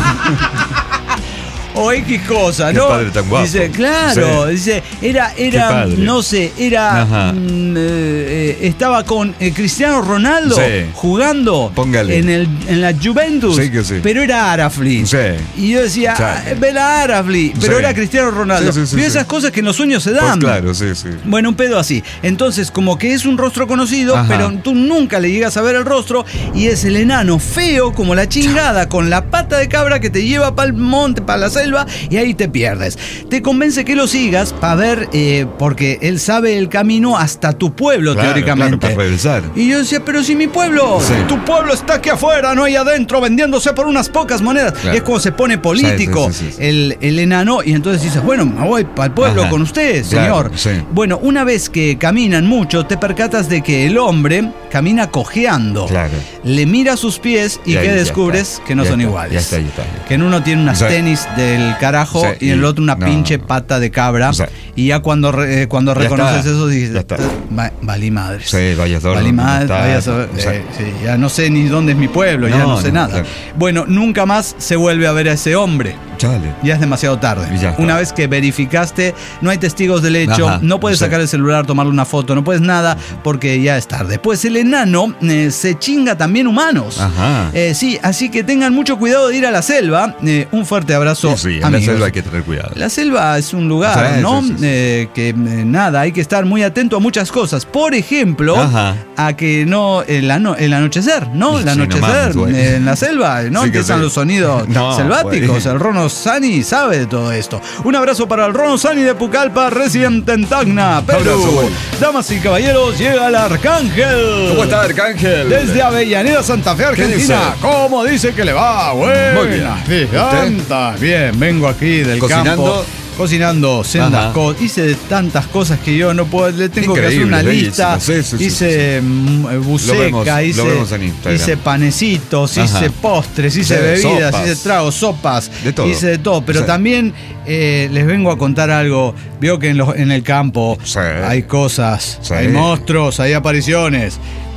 O X cosa, Qué ¿no? padre tan guapo. Dice, claro, Sí. dice, era, Qué era, padre. no sé, era, Ajá. mm, eh, eh, estaba con eh, Cristiano Ronaldo Sí. jugando Póngale. en el en la Juventus, Sí que sí. pero era Arafli. Sí. Y yo decía, Sí. ah, vela Arafli, pero Sí. era Cristiano Ronaldo. Sí, sí, sí, Vio sí. esas cosas que en los sueños se Pues dan. claro, sí, sí. Bueno, un pedo así. Entonces, como que es un rostro conocido, Ajá. pero tú nunca le llegas a ver el rostro y es el enano feo como la chingada con la pata de cabra que te lleva para el monte, para la selva y ahí te pierdes. Te convence que lo sigas para ver, eh, porque él sabe el camino hasta tu pueblo, Claro, teóricamente. claro, para regresar. Y yo decía, pero si mi pueblo, Sí. tu pueblo está aquí afuera, no ahí adentro, vendiéndose por unas pocas monedas. Claro. Y es como se pone político Sí, sí, sí, sí. El, el enano y entonces dices, bueno, me voy para el pueblo Ajá. con usted, Claro, señor. sí. Bueno, una vez que caminan mucho, te percatas de que el hombre camina cojeando. Claro. Le mira sus pies y Y ahí que ya descubres está. que no Ya son está, iguales. ya está, ya está, ya está. Que en uno tiene unas Sí. tenis del carajo Sí, y en el y- otro una no. pinche pata de cabra. Sí. Y ya cuando, re- eh, cuando Ya reconoces está, eso dices, ya está. "Va- valí madres. Sí, vaya a saber Valí dónde madres, está, vaya a saber, o sea, eh, sí, ya no sé ni dónde es mi pueblo, ya No, no sé no, nada. claro. Bueno, nunca más se vuelve a ver a ese hombre. Chale. Ya es demasiado tarde. Y ya está. Una vez que verificaste, no hay testigos del hecho, Ajá, no puedes sí. sacar el celular, tomarle una foto, no puedes nada porque ya es tarde. Pues el enano eh, se chinga también humanos. Ajá. Eh, sí, así que tengan mucho cuidado de ir a la selva. Eh, un fuerte abrazo. Sí, sí, en la amigos. selva hay que tener cuidado. La selva es un lugar, Sí, ¿no? sí, sí, sí. Eh, que eh, nada, hay que estar muy atento a muchas cosas. Por ejemplo, Ajá. a que no el, ano- el anochecer, ¿no? El Sí, no anochecer mames, güey. eh, en la selva, ¿no? Sí que Empiezan sí. los sonidos No, selváticos. güey. El Rono Sani sabe de todo esto. Un abrazo para el Rono Sani de Pucallpa, residente en Tacna, Perú. Abrazo, güey. Damas y caballeros, llega el Arcángel. ¿Cómo está, Arcángel? Desde Avellaneda, Santa Fe, Argentina. dice? ¿Cómo dice que le va? Buena. Muy bien. Sí, ¿Usted? anda. Bien, vengo aquí del ¿Cocinando? campo. Cocinando sendas Ajá. cosas. Hice tantas cosas que yo no puedo. Le tengo que hacer Increíble, una bellísimo. lista. Sí, sí, sí, hice mm, Lo buceca, vemos, lo hice, vemos en Instagram. hice panecitos, Ajá. hice postres, hice Sí, bebidas, sopas. hice tragos, sopas. De todo. Hice de todo. Pero Sí. también eh, les vengo a contar algo. Veo que en, los- en el campo Sí. hay cosas, Sí. hay monstruos, hay apariciones.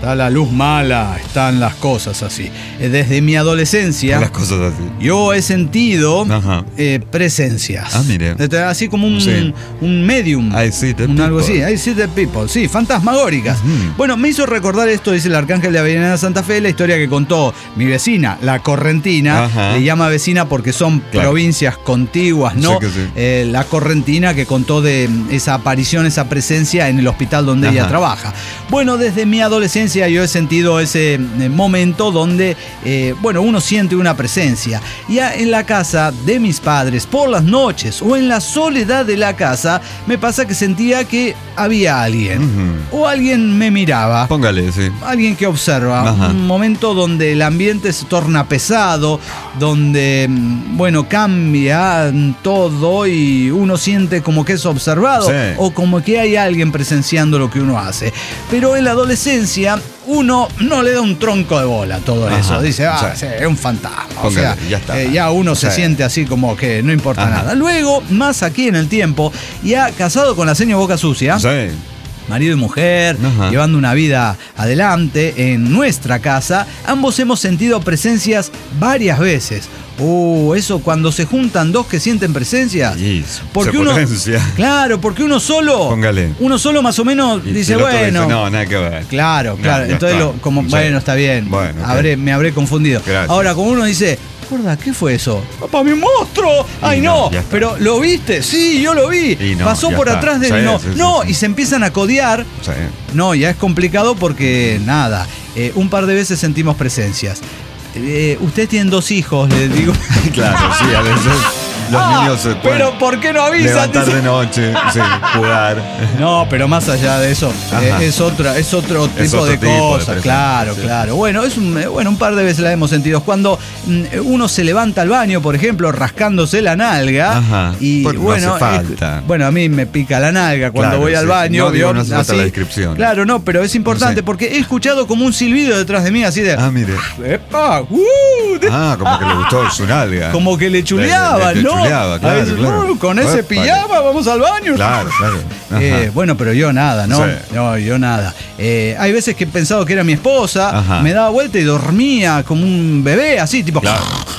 está la luz mala, están las cosas así. Desde mi adolescencia, Las cosas así. yo he sentido eh, presencias. Ah, mire. Así como un, Sí. un medium. I see the un algo así. people. I see the people. Sí, fantasmagóricas. Ujú. Bueno, me hizo recordar esto, dice el Arcángel de Avenida Santa Fe, la historia que contó mi vecina, la Correntina. Ajá. Le llama vecina porque son Claro. provincias contiguas, ¿no? Sí que sí. Eh, la Correntina, que contó de esa aparición, esa presencia en el hospital donde ella Ajá. trabaja. Bueno, desde mi adolescencia yo he sentido ese eh, momento donde, eh, bueno, uno siente una presencia. Ya en la casa de mis padres, por las noches o en la soledad de la casa, me pasa que sentía que había alguien. Ujú. O alguien me miraba. Póngale, sí. Alguien que observa. Ajá. Un momento donde el ambiente se torna pesado, donde, mm, bueno, cambia todo y uno siente como que es observado Sí. o como que hay alguien presenciando lo que uno hace. Pero en la adolescencia uno no le da un tronco de bola a todo Ajá. eso. Dice, ah, Sí. sí, es un fantasma. O Póngale, sea, ya está. eh, ya uno se Sí. siente así como que no importa Ajá. nada. Luego, más aquí en el tiempo, ya casado con la señora Boca Sucia, Sí. marido y mujer, Ajá. llevando una vida adelante en nuestra casa, ambos hemos sentido presencias varias veces. Uh, eso cuando se juntan dos que sienten presencias. Y Porque se uno, potencia. claro, porque uno solo, Póngale. uno solo más o menos Y dice, el otro bueno, dice, no, nada que ver. claro, No, claro. ya Entonces, está. lo, como, Sí. bueno, está bien. Bueno, ok. Habré- me habré confundido. Gracias. Ahora, como uno dice, gorda, ¿qué fue eso? ¡Papá, mi monstruo! ¡Ay, Y no! no, ya está. Pero, ¿lo viste? Sí, yo lo vi. Y no, Pasó ya por está. atrás de Sí, él y no. sí, sí, no, sí. y se empiezan a codear. Sí. No, ya es complicado porque nada, eh, un par de veces sentimos presencias. Eh, ustedes tienen dos hijos, les digo. Claro, sí, a veces los Ah, niños se pueden pero ¿por qué no avisan? levantar Dice- de noche, sí, jugar. No, pero más allá de eso, Ajá. eh, es otra, es otro tipo Es otro de tipo de cosas, presencia, claro, sí. claro. Bueno, es un, eh, bueno, un par de veces la hemos sentido. Cuando mm, uno se levanta al baño, por ejemplo, rascándose la nalga, Ajá. y Bueno, no bueno, hace falta. eh, bueno, a mí me pica la nalga cuando Claro, voy al sí. baño. No, digo, ¿vio? no hace falta Así. la descripción. Claro, no, pero es importante No sé. porque he escuchado como un silbido detrás de mí, así de. Ah, mire. ¡Epa! ¡Uh! de- Ah, como que le gustó su nalga. Como que le chuleaba, Le- le- le ¿no? chuleaba, A claro, veces, claro. "Uh, con ese Epa, pijama vamos al baño. Claro, claro. Ajá. Eh, bueno, pero yo nada, ¿no? Sí. No, yo nada. Eh, hay veces que he pensado que era mi esposa, Ajá. me daba vuelta y dormía como un bebé, así, tipo. Claro.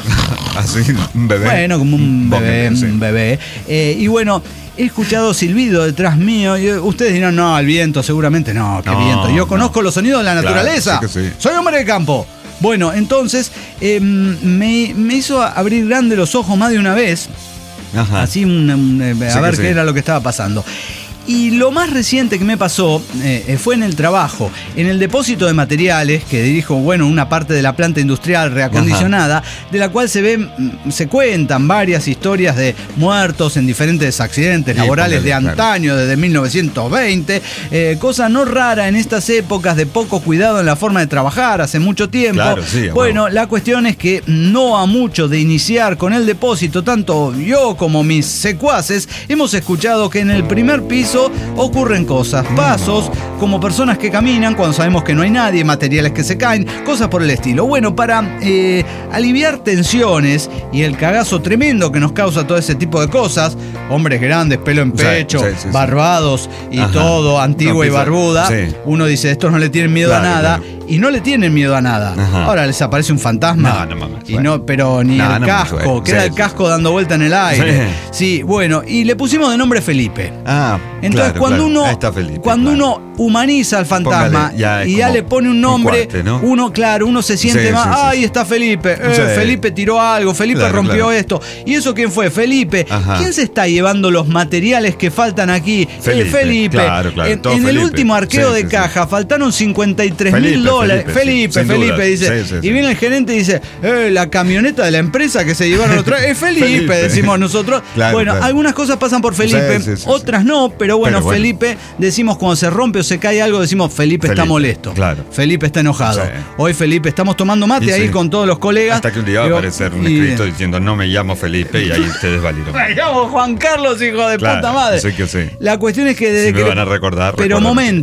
Así, un bebé. Bueno, como un bebé, Póngale, sí. un bebé. Eh, y bueno, he escuchado silbido detrás mío. Y ustedes dirán, no, el viento, seguramente no, qué No, viento. Yo no. conozco los sonidos de la Claro, naturaleza. sí que sí. Soy hombre de campo. Bueno, entonces eh, me, me hizo abrir grande los ojos más de una vez. Ajá. Así, un- un- eh, a Sí ver que qué sí. era lo que estaba pasando. Y lo más reciente que me pasó eh, fue en el trabajo, en el depósito de materiales que dirijo, bueno, una parte de la planta industrial reacondicionada, de la cual se ven, mm, se cuentan varias historias de muertos en diferentes accidentes Sí, laborales de póngale, claro. antaño, desde mil novecientos veinte, eh, cosa no rara en estas épocas de poco cuidado en la forma de trabajar hace mucho tiempo. Claro, sí, a bueno, huevo. la cuestión es que no a mucho de iniciar con el depósito, tanto yo como mis secuaces hemos escuchado que en el primer piso ocurren cosas, pasos, como personas que caminan cuando sabemos que no hay nadie, materiales que se caen, cosas por el estilo. Bueno, para eh, aliviar tensiones y el cagazo tremendo que nos causa todo ese tipo de cosas, hombres grandes, pelo en Sí, pecho, sí, sí, sí. barbados y Ajá. todo, antigua No, y empieza- barbuda, sí. uno dice, estos no le tienen miedo Claro, a nada. claro. Y no le tienen miedo a nada. Ajá. Ahora les aparece un fantasma. No, no mames, y bueno. no, pero ni No, el no mames, casco. bueno. Queda Sí, el sí, casco dando vuelta en el aire. Sí. bueno, y le pusimos de nombre Felipe. Ah, Entonces, claro, cuando claro. uno Ahí está Felipe, cuando claro. uno humaniza al fantasma Póngale, ya es y ya como le pone un un nombre, cuate, ¿no? uno, claro, uno se siente Sí, más, sí, sí, ay, sí. está Felipe, eh, Sí. Felipe tiró algo, Felipe Claro, rompió claro. esto. ¿Y eso quién fue? Felipe. Ajá. ¿Quién se está llevando los materiales que faltan aquí? Felipe, El Felipe. claro, claro, En, todo en el Felipe. último arqueo Sí, de sí, sí. caja faltaron cincuenta y tres Felipe, mil dólares. Felipe, sí, Felipe, sin Felipe, duda. dice. Sí, sí, y sí. viene el gerente y dice, eh, la camioneta de la empresa que se llevaron otra vez. Es Felipe, Felipe. decimos nosotros. Claro, bueno, claro. algunas cosas pasan por Felipe, Sí, sí, sí, otras no, pero bueno, Pero bueno. Felipe, decimos cuando se rompe o se cae algo, decimos Felipe, está Felipe, molesto. claro. Felipe está enojado. Sí. Hoy Felipe, estamos tomando mate Y ahí sí. con todos los colegas. Hasta que un día va a Digo, aparecer un y- escrito diciendo no me llamo Felipe y ahí ustedes valieron. Me llamo Juan Carlos, hijo de Claro, puta madre. sí que sí. La cuestión es que desde Si me que van a recordar, Pero recuerden. momento.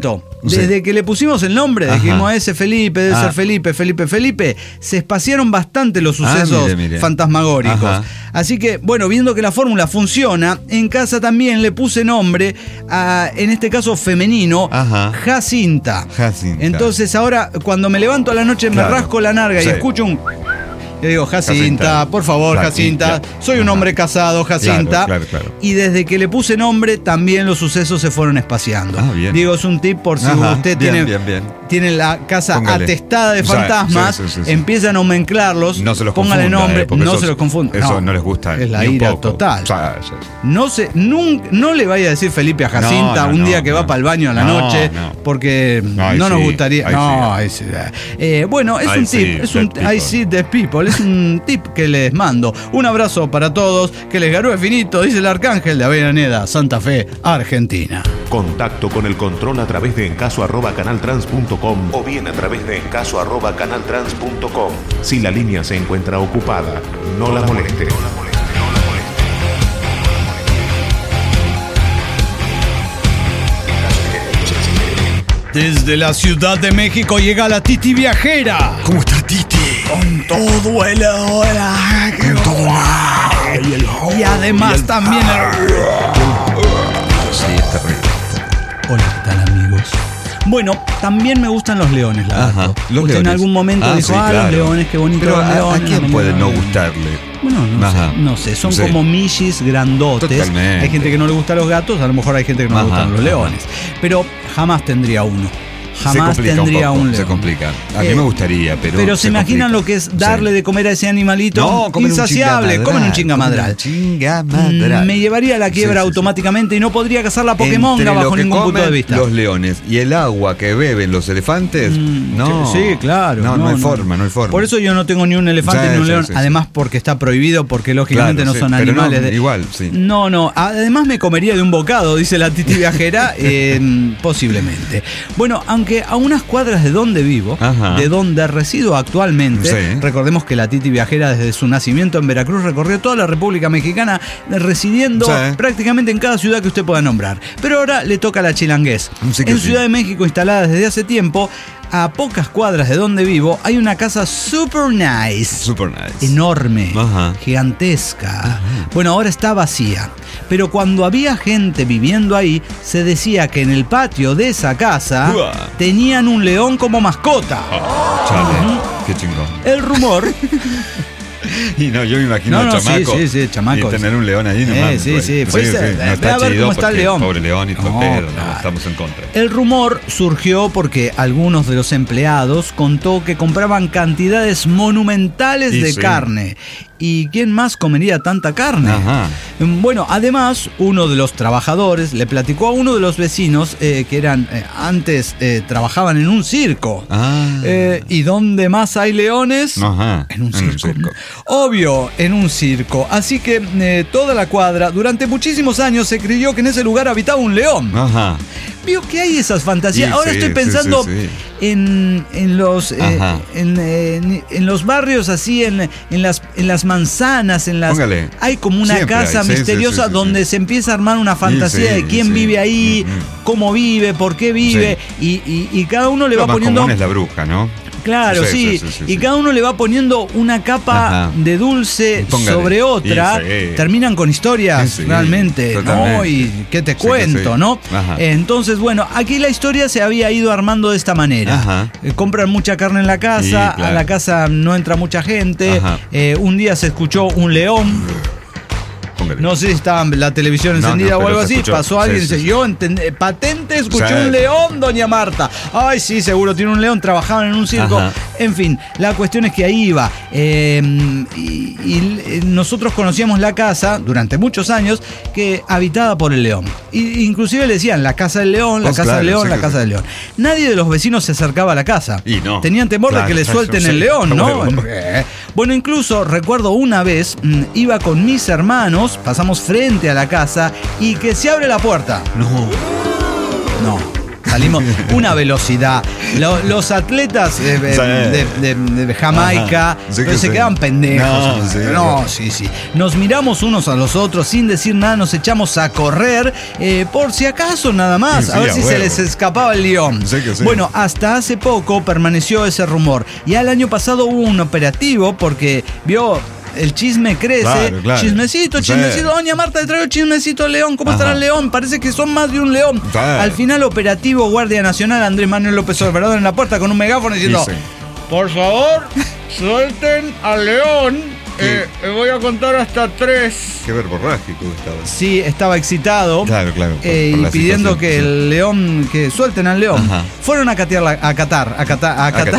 Desde Sí. que le pusimos el nombre, Ajá. dijimos ese Felipe, debe Ah. ser Felipe, Felipe, Felipe, se espaciaron bastante los Ah, sucesos mire, mire. fantasmagóricos. Ajá. Así que, bueno, viendo que la fórmula funciona, en casa también le puse nombre a, en este caso femenino, Ajá. Jacinta. Jacinta. Entonces ahora, cuando me levanto a la noche, me Claro. rasco la narga y Sí. escucho un... Yo digo, Jacinta, Jacinta. por favor, Claro, Jacinta, y ya. soy un Ajá. hombre casado, Jacinta. Claro, claro, claro. Y desde que le puse nombre, también los sucesos se fueron espaciando. Ah, bien. Digo, es un tip por si Ajá, usted bien, tiene, bien, bien. tiene la casa Póngale. atestada de Sí, fantasmas, sí, sí, sí, sí. empiezan a nomenclarlos, No se los póngale confunda, nombre, eh, porque no eso- se los confunda. Eso no, les gusta. Es la ni un ira poco. total. Sí, sí. No se, nunca, no le vaya a decir Felipe a Jacinta No, no, un no, día que va no. para el baño a la No, noche, no. porque no, ahí nos sí, gustaría. ahí no, sí. ahí sí. Eh, bueno, es I un see tip, es un dead people. I see dead people, es un tip que les mando. Un abrazo para todos, que les garúe finito, dice el arcángel de Avellaneda, Santa Fe, Argentina. Contacto con el control a través de encaso arroba canaltrans punto com o bien a través de encaso arroba canaltrans punto com. Si la línea se encuentra ocupada, no la moleste. Desde la Ciudad de México llega la Titi Viajera. ¿Cómo está Titi? Con todo el hola, Con todo el- y además también el... Sí, es terrible. Hola, ¿qué tal, amigos? Bueno, también me gustan los leones, la Ajá, verdad. los Usted en leones. algún momento Ah, dijo, sí, ah, claro. los leones, qué bonito Pero los ¿a, leones. ¿a quién la puede no mañana". gustarle? Bueno, no Ajá. sé, no sé, son Sí. como millis grandotes. Totalmente. Hay gente que no le gusta los gatos, a lo mejor hay gente que no Ajá, le gustan los ajá. leones. Pero jamás tendría uno. Se Jamás complica tendría un, poco, un león. Se complica. A mí Eh, me gustaría, pero. Pero se imaginan complica. lo que es darle Sí. de comer a ese animalito No, comen un insaciable, chingamadral, comen un chingamadral. comen un chingamadral. Mm, Me llevaría a la quiebra Sí, sí, sí. automáticamente y no podría cazar la Pokémon Entre bajo lo que ningún punto comen de vista. Los leones y el agua que beben los elefantes, Mm, no. Sí, claro. No, no, hay forma, no hay forma. Por eso yo no tengo ni un elefante Sí, ni un sí, león. sí, sí. Además, porque está prohibido, porque lógicamente Claro, no sí, son pero no, animales. de- igual, sí. No, no. Además, me comería de un bocado, dice la Titi Viajera, eh, posiblemente. Bueno, aunque a unas cuadras de donde vivo, Ajá. de donde resido actualmente, Sí. recordemos que la Titi Viajera desde su nacimiento en Veracruz recorrió toda la República Mexicana, residiendo Sí. prácticamente en cada ciudad que usted pueda nombrar. Pero ahora le toca la chilangués. Sí que en sí. Ciudad de México, instalada desde hace tiempo, a pocas cuadras de donde vivo, hay una casa super nice. Super nice. Enorme, Ajá. gigantesca. Bueno, ahora está vacía. Pero cuando había gente viviendo ahí, se decía que en el patio de esa casa Uah. tenían un león como mascota. Chale, qué chingón. El rumor. Y no, yo me imagino No, al no, sí, chamaco. sí, sí, chamaco, Y tener sí. un león ahí Eh, nomás. sí, güey. sí, pues, eh, no ve está a ver chido cómo está el porque león. Pobre león y todo el No, pedo, no, claro. estamos en contra. El rumor surgió porque algunos de los empleados contó que compraban cantidades monumentales Y de sí. carne. ¿Y quién más comería tanta carne? Ajá. Bueno, además, uno de los trabajadores le platicó a uno de los vecinos eh, que eran eh, antes eh, trabajaban en un circo. Ah. Eh, ¿Y dónde más hay leones? Ajá, En un en un circo. circo. Obvio, en un circo. Así que eh, toda la cuadra, durante muchísimos años, se creyó que en ese lugar habitaba un león. Ajá. Vio que hay esas fantasías. Sí, Ahora sí, estoy sí, pensando sí, sí. En, en los eh, Ajá. en, en- en los barrios así, en, en las en las manzanas, en las Póngale. hay como una Siempre casa hay, sí, sí, misteriosa sí, sí, donde sí. se empieza a armar una fantasía sí, de quién sí. vive ahí, Mm, mm. cómo vive, por qué vive, y, y- y cada uno le Lo va más poniendo. común es la bruja, ¿no? Claro, sí, Sí, sí, sí, sí, y sí. cada uno le va poniendo una capa Ajá. de dulce Póngale. sobre otra. Y sí. Terminan con historias Sí, sí, realmente, ¿no? totalmente. Y qué te Sí que cuento, sí. ¿no? Ajá. Entonces, bueno, aquí la historia se había ido armando de esta manera. Ajá. Eh, compran mucha carne en la casa, Sí, claro. a la casa no entra mucha gente. Ajá. Eh, un día se escuchó un león. Póngale. No sé si estaba la televisión No, encendida no, o pero algo se así. escuchó. Pasó alguien Sí, y dice, sí, sí. yo entendé- patente escuché Sí. un león, doña Marta. Ay, sí, seguro tiene un león, trabajaban en un circo. Ajá. En fin, la cuestión es que ahí iba. Eh, y, y, eh, nosotros conocíamos la casa durante muchos años que habitada por el león. Y, inclusive le decían la casa del león, la Pues casa claro, del león, sí la que casa sí. del león. Nadie de los vecinos se acercaba a la casa. Y no. Tenían temor Claro, de que le claro, suelten sí. el león, ¿no? Huevo. Eh, Bueno, incluso recuerdo una vez, mm, iba con mis hermanos, pasamos frente a la casa y que se abre la puerta. No. No. salimos, una velocidad. Lo, los atletas eh, Sí. de, de- de Jamaica Ajá. Sí pero que se sí. quedan pendejos. No, sí, no, claro. sí, sí. Nos miramos unos a los otros sin decir nada, nos echamos a correr eh, por si acaso nada más, Sí, a ver a si se huevo. les escapaba el león. Sí que sí. Bueno, hasta hace poco permaneció ese rumor. Y al año pasado hubo un operativo porque vio. El chisme crece, Claro, claro. chismecito, Sí. chismecito, doña Marta, te traigo chismecito león, ¿cómo Ajá. estará el león? Parece que son más de un león. Claro. Al final, operativo Guardia Nacional, Andrés Manuel López Obrador en la puerta con un megáfono diciendo, Dice. por favor, suelten al león, eh, eh, voy a contar hasta tres. Qué verborrágico estaba. Sí, estaba excitado. Claro, claro, por- eh, por y la pidiendo situación, que sí. el león, que suelten al león. Ajá. Fueron a catear, la- a catar, a catar, a catar,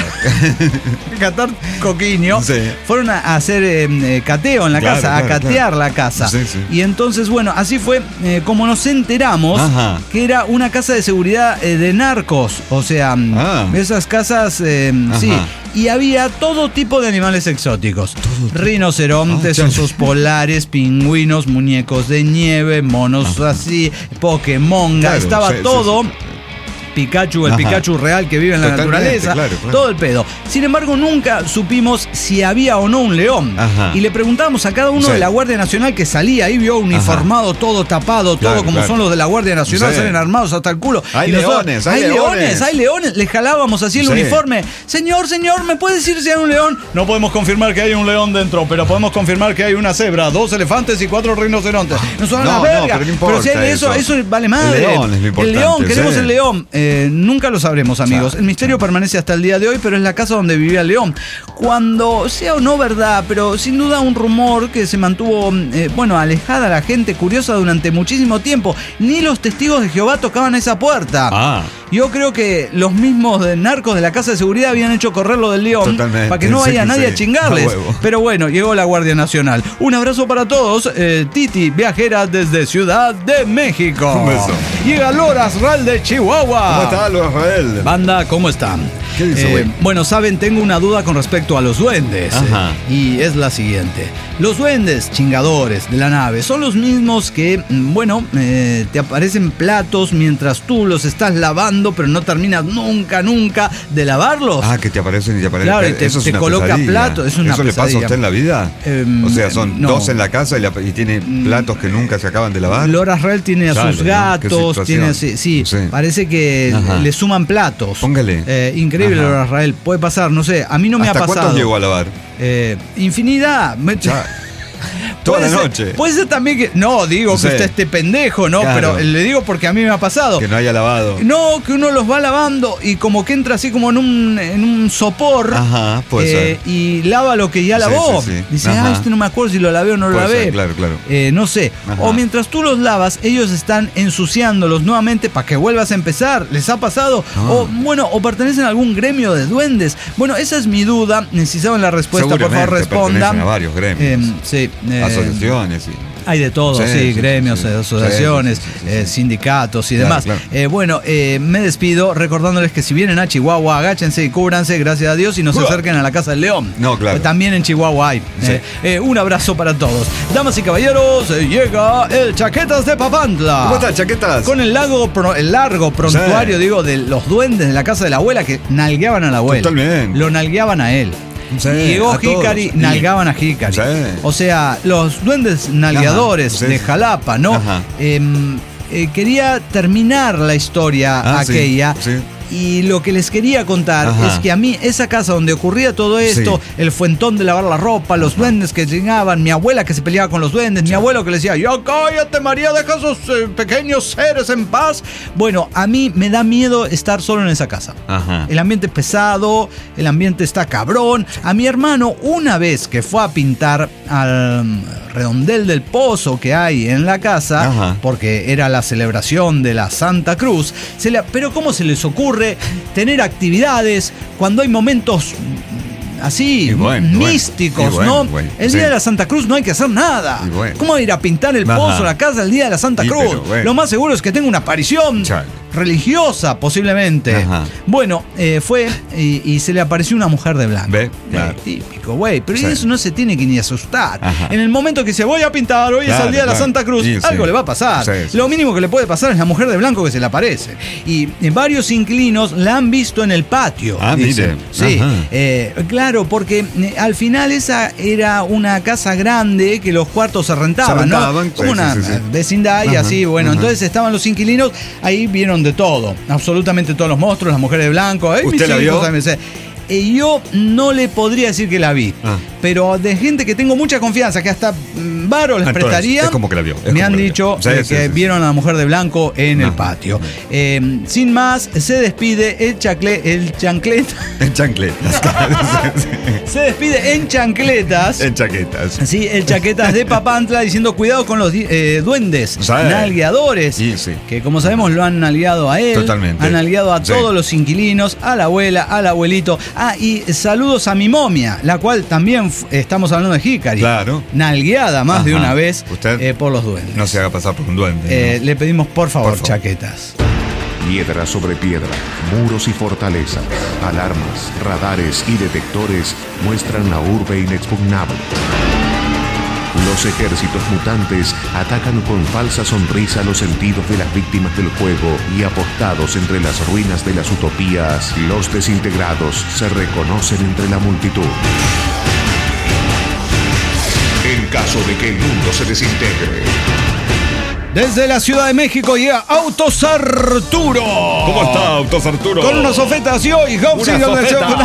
a catar coquiño. Sí. Fueron a hacer eh, eh, cateo en la Claro, casa, a claro, catear claro. la casa. Sí, sí. Y entonces, bueno, así fue eh, como nos enteramos Ajá. que era una casa de seguridad eh, de narcos. O sea, mm, Ah. esas casas, eh, Ajá. sí. Y había todo tipo de animales exóticos. Rinocerontes, Ah, osos polares, pingüinos, muñecos de nieve, monos así, Pokémon, Claro, estaba sí, sí, todo. sí. Pikachu, el Ajá. Pikachu real que vive en la Totalmente, naturaleza, claro, claro. todo el pedo. Sin embargo, nunca supimos si había o no un león. Ajá. Y le preguntábamos a cada uno Sí. de la Guardia Nacional que salía ahí, vio uniformado, todo tapado, Claro, todo como claro. son los de la Guardia Nacional, Sí. salen armados hasta el culo. Hay Y nosotros, leones, hay hay leones, leones. hay leones. Le jalábamos así el Sí. uniforme. Señor, señor, ¿me puede decir si hay un león? No podemos confirmar que hay un león dentro, pero podemos confirmar que hay una cebra, dos elefantes y cuatro rinocerontes. Nosotros, No, la no, verga. pero no importa si hay eso, eso. eso vale madre. El león es lo importante, El león, queremos sí. el león. Eh, nunca lo sabremos, amigos. El misterio permanece hasta el día de hoy, pero es la casa donde vivía el león. Cuando sea o no verdad, pero sin duda un rumor que se mantuvo, eh, bueno, alejada a la gente curiosa durante muchísimo tiempo. Ni los testigos de Jehová tocaban esa puerta. Ah. Yo creo que los mismos de narcos de la casa de seguridad habían hecho correr lo del león Totalmente, para que no sí vaya que nadie sí. a chingarles. A huevo. Pero bueno, llegó la Guardia Nacional. Un abrazo para todos. eh, Titi, viajera desde Ciudad de México. Un beso. Llega Lora Asral de Chihuahua. ¿Cómo está, Luis Rafael? Banda, ¿cómo están? ¿Qué dice, Eh, güey? bueno, saben, tengo una duda con respecto a los duendes. Ajá. eh, y es la siguiente. Los duendes chingadores de la nave son los mismos que, mm, bueno, eh, te aparecen platos mientras tú los estás lavando, pero no terminas nunca, nunca de lavarlos. Ah, que te aparecen y te aparecen. Claro, y te- Eso es te una coloca pesadilla. plato, es una ¿Eso le pasa a pesadilla. usted en la vida? Em, o sea, son no. dos en la casa y, la- y tiene platos que nunca se acaban de lavar. Lora Asral tiene a Chale, sus ¿no? Qué gatos, situación. tiene así, sí, Sí. parece que Ajá. le suman platos. Póngale. Eh, increíble, Ajá. Lora Asral. Puede pasar, no sé, a mí no me ha ¿Hasta pasado. cuántos llegó a lavar? Eh, infinidad. Me- Ya. Toda Puede la ser- noche. Puede ser también que. No, digo Sí. que está este pendejo, ¿no? Claro. Pero le digo porque a mí me ha pasado. Que no haya lavado. No, que uno los va lavando y como que entra así como en un, en un sopor. Ajá, puede eh, ser. Y lava lo que ya Sí, lavó. sí, sí. Dice, Ajá. ah, este no me acuerdo si lo lavé o no lo Puede lavé. ser, claro, claro. Eh, no sé. Ajá. O mientras tú los lavas, ellos están ensuciándolos nuevamente para que vuelvas a empezar. ¿Les ha pasado? Ah. O bueno, o pertenecen a algún gremio de duendes. Bueno, esa es mi duda. Si saben la respuesta, por favor Seguramente respondan. pertenecen a varios gremios. Eh, sí. eh, Asociaciones y... hay de todo, sí, Sí, sí, gremios, sí, sí. asociaciones, Sí, sí, sí, sí, eh, sí. sindicatos y Claro, demás. claro. Eh, bueno, eh, me despido recordándoles que si vienen a Chihuahua, agáchense y cúbranse, gracias a Dios, y no se Uah. acerquen a la Casa del León. No, claro. Eh, también en Chihuahua hay. Sí. Eh, eh, un abrazo para todos. Damas y caballeros, eh, llega el Chaquetas de Papantla. ¿Cómo estás, chaquetas? Con el, lago, pro- el largo prontuario, Sí. digo, de los duendes de la casa de la abuela que nalgueaban a la abuela. Totalmente. Lo nalgueaban a él. Sí, Llegó a todos. Hikari, Y- nalgaban a Hikari. Sí. O sea, los duendes nalgueadores Ajá, sí, de sí. Jalapa, ¿no? Ajá. Em, eh, quería terminar la historia Ah, sí, aquella. sí. Y lo que les quería contar Ajá. es que a mí, esa casa donde ocurría todo esto, Sí. el fuentón de lavar la ropa, los duendes que llegaban, mi abuela que se peleaba con los duendes, mi abuelo que le decía, ya cállate María, deja esos eh, pequeños seres en paz. Bueno, a mí me da miedo estar solo en esa casa. Ajá. El ambiente es pesado, el ambiente está cabrón. A mi hermano, una vez que fue a pintar al mm, redondel del pozo que hay en la casa, Ajá. porque era la celebración de la Santa Cruz, se le- pero ¿cómo se les ocurre tener actividades cuando hay momentos mm, así, Y bueno, místicos, bueno, y bueno, ¿no? bueno, el sí. día de la Santa Cruz no hay que hacer nada. Y bueno. ¿Cómo ir a pintar el Ajá. pozo, la casa el día de la Santa Y Cruz? pero bueno. Lo más seguro es que tenga una aparición. Chale. religiosa, posiblemente. Ajá. Bueno, eh, fue y, y se le apareció una mujer de blanco. ¿Ve? Claro. Eh, típico, güey. Pero Sí. eso no se tiene que ni asustar. Ajá. En el momento que se voy a pintar, hoy Claro, es el día de la claro. Santa Cruz, Sí, sí. algo le va a pasar. Sí, sí. Lo mínimo que le puede pasar es la mujer de blanco que se le aparece. Y eh, varios inquilinos la han visto en el patio. Ah, dicen. mire. Sí, Ajá. eh, claro, porque eh, al final esa era una casa grande que los cuartos se rentaban, Se rentaban, ¿no? Como sí, una sí, sí, sí. vecindad y Ajá, así. Bueno, ajá. entonces estaban los inquilinos, ahí vieron de todo, absolutamente todos los monstruos, las mujeres de blanco. Ay, ¿Usted mis la hijos, vio? ay, me sé. Eh, yo no le podría decir que la vi, Ah. pero de gente que tengo mucha confianza, que hasta mm, varo les Ah, entonces, prestaría, es como que la vio, es me como han que la vio. dicho Sí, eh, sí, que sí, sí. vieron a la mujer de blanco en el Ajá. patio. Eh, sin más, se despide el, chacle, el chancleta, En chancletas. se despide en chancletas. En chaquetas. Sí, el chaquetas de Papantla diciendo cuidado con los eh, duendes, Sí. nalgueadores, Sí, sí. que como sabemos lo han nalgueado a él, Totalmente. han nalgueado a Sí. todos los inquilinos, a la abuela, al abuelito. Ah, y saludos a mi momia, la cual también f- estamos hablando de Hikari. Claro. Nalgueada más de Ajá. una vez Usted eh, por los duendes. No se haga pasar por un duende. Eh, ¿no? Le pedimos por favor, Por favor. chaquetas. Piedra sobre piedra, muros y fortalezas, alarmas, radares y detectores muestran la urbe inexpugnable. Los ejércitos mutantes atacan con falsa sonrisa los sentidos de las víctimas del juego y apostados entre las ruinas de las utopías, los desintegrados se reconocen entre la multitud. En caso de que el mundo se desintegre, Desde la Ciudad de México llega Autos Arturo. ¿Cómo está, Autos Arturo? Con unas ofertas y hoy, Hopsi, Una donde se- sofeta.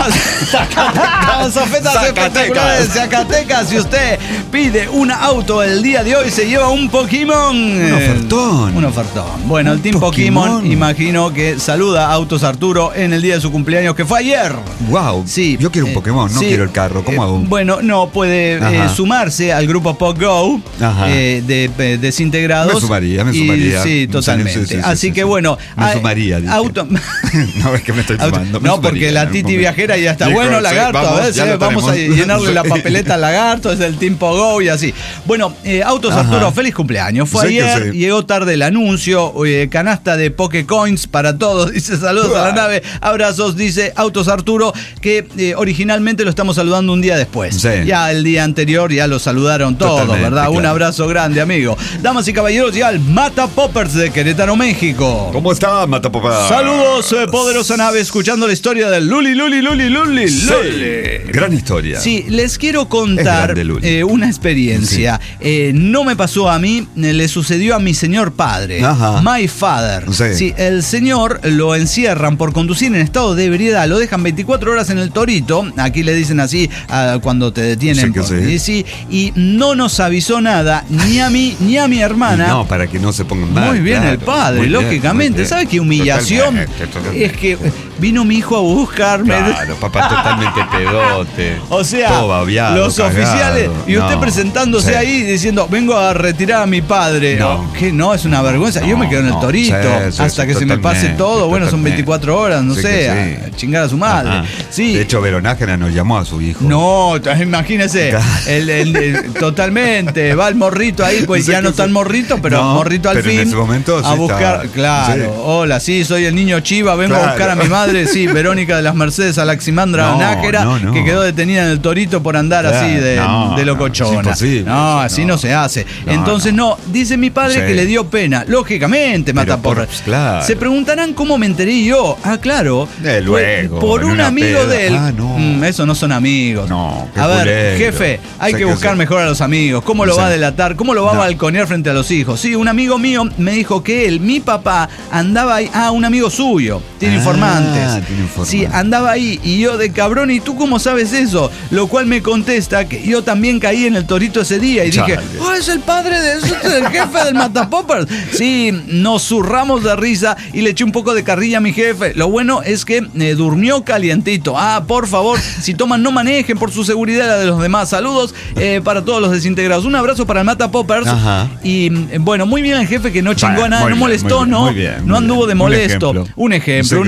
unas unas ofertas Zacatecas. espectaculares de Zacatecas. Si usted pide un auto el día de hoy, se lleva un Pokémon. Un ofertón. Un ofertón. Bueno, el Un Team Pokémon, Pokémon. imagino que saluda a Autos Arturo en el día de su cumpleaños, que fue ayer. Wow. Sí, Yo quiero un eh, Pokémon, no sí, quiero el carro. ¿Cómo eh, hago? Bueno, no, puede eh, Ajá. sumarse al grupo PogGo Ajá. eh, de eh, desintegrados. Me sumaría, me Y- sumaría. sí, Sí, totalmente. sí, sí, sí, Así sí, que sí. bueno. Me ah, sumaría, dije. Auto. No, es que me estoy Auto- sumando. me No, sumaría, porque la ¿no? Titi Porque- viajera ya está. Dijo, Bueno, sí, lagarto, vamos, a ver, ya sí, lo vamos a tenemos. llenarle la Sí. papeleta al lagarto, es el Team Pogo y así. Bueno, eh, Autos Ajá. Arturo, feliz cumpleaños. Fue Sé que ayer, sí. llegó tarde el anuncio, eh, canasta de Pokecoins para todos. Dice saludos a la nave, abrazos, dice Autos Arturo, que eh, originalmente lo estamos saludando un día después. Sí. Ya el día anterior ya lo saludaron todos, Totalmente, ¿verdad? Un claro. abrazo grande, amigo. Damas y caballeros, ya al Mata Poppers de Querétaro, México. ¿Cómo está, Matapopa? Saludos, eh, poderosa nave, escuchando la historia del Luli, Luli, Luli, Luli, Sí. Luli. Gran historia. Sí, les quiero Es contar grande, Luli. eh, una experiencia. Eh, no me pasó a mí, eh, le sucedió a mi señor padre. Ajá. My father. Sí. el señor lo encierran por conducir en estado de ebriedad, lo dejan veinticuatro horas en el Torito. Aquí le dicen así ah, cuando te detienen. Sí que por- sí. y, sí, y no nos avisó nada, ni a mí, ni a mi hermana. No, para que no se pongan mal. Muy bien claro. el padre, Muy bien, lógicamente. muy bien. ¿Sabe qué humillación? Totalmente, totalmente. Es que vino mi hijo a buscarme. Claro, papá totalmente pedote. O sea, todo babiado, los cagado. oficiales y usted No, presentándose sí. ahí diciendo, vengo a retirar a mi padre. No. Oh, que no, es una vergüenza. Yo No, me quedo en el no, Torito sí, sí, hasta sí, que se me pase totalmente, todo. Bueno, son totalmente. veinticuatro horas, no Sí sé, que a sí. chingar a su madre. Ajá. Sí. De hecho, Veronájera nos llamó a su hijo. No, t- imagínese, el, el- el- totalmente, va el morrito ahí, pues Sí ya que no sí. tan morrito, pero No, morrito al pero en fin. ese momento a sí buscar, estaba- claro, sí. hola, sí, soy el niño Chiva, vengo a Claro. buscar a mi madre, sí, Verónica de las Mercedes Alaximandra No, Nájera, no, no. que quedó detenida en el Torito por andar Claro, así de, no, de no, locochona. es imposible. No, así no, No. se hace. No, Entonces, no. dice mi padre Sí. que le dio pena. Lógicamente, Pero mata por- porra. claro. Se preguntarán cómo me enteré yo. Ah, claro. Eh, Fue luego, por en un una amigo peda. de él. Ah, no. Mm, eso no son amigos. No, qué a ver, culero. jefe, hay Sé que que buscar sí. mejor a los amigos. ¿Cómo lo Sí. va a delatar? ¿Cómo lo va a No. balconear frente a los hijos? Sí, un amigo mío me dijo que él, mi papá, andaba ahí. Ah, un amigo suyo. Tiene Ah, informantes. tiene informantes. Sí, andaba ahí. Y yo de cabrón, ¿y tú cómo sabes eso? Lo cual me contesta que yo también caí en el Torito ese día. Y Chale. dije, oh, es el padre de eso, es el jefe del Matapoppers. Sí, nos zurramos de risa y le eché un poco de carrilla a mi jefe. Lo bueno es que eh, durmió calientito. Ah, por favor, si toman no manejen por su seguridad y la de los demás. Saludos eh, para todos los desintegrados. Un abrazo para el Matapoppers. Ajá. Y eh, bueno, muy bien el jefe que no chingó Bueno, a nada, muy no bien, molestó, muy bien, no, muy bien, no muy anduvo bien. de Un molesto. ejemplo. Un ejemplo, Sí que un sí. abrazo grande.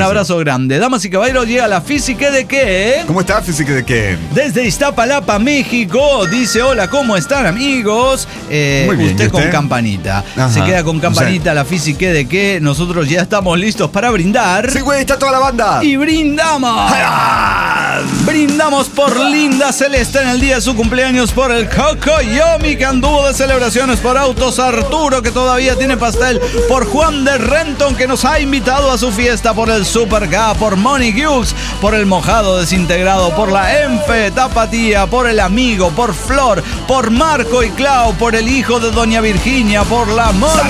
grande. Damas y caballeros, llega la Física de qué. ¿Cómo está, Física de qué? Desde Iztapalapa, México, dice: hola, ¿cómo están, amigos? Eh, Muy bien, usted, ¿y usted? con campanita. Ajá. Se queda con campanita Sí. la Física de qué. Nosotros ya estamos listos para brindar. Sí, güey, está toda la banda. Y brindamos. Brindamos por Linda Celeste en el día de su cumpleaños, por el Cocoyomi que anduvo de celebraciones, por Autos Arturo que todavía tiene pastel, por Juan de Renton que nos ha invitado a su fiesta, por el Super K, por Monique Hughes, por el Mojado Desintegrado, por la Enfe Tapatía, por el Amigo, por Flor, por Marco y Clau, por el hijo de Doña Virginia, por la Morra.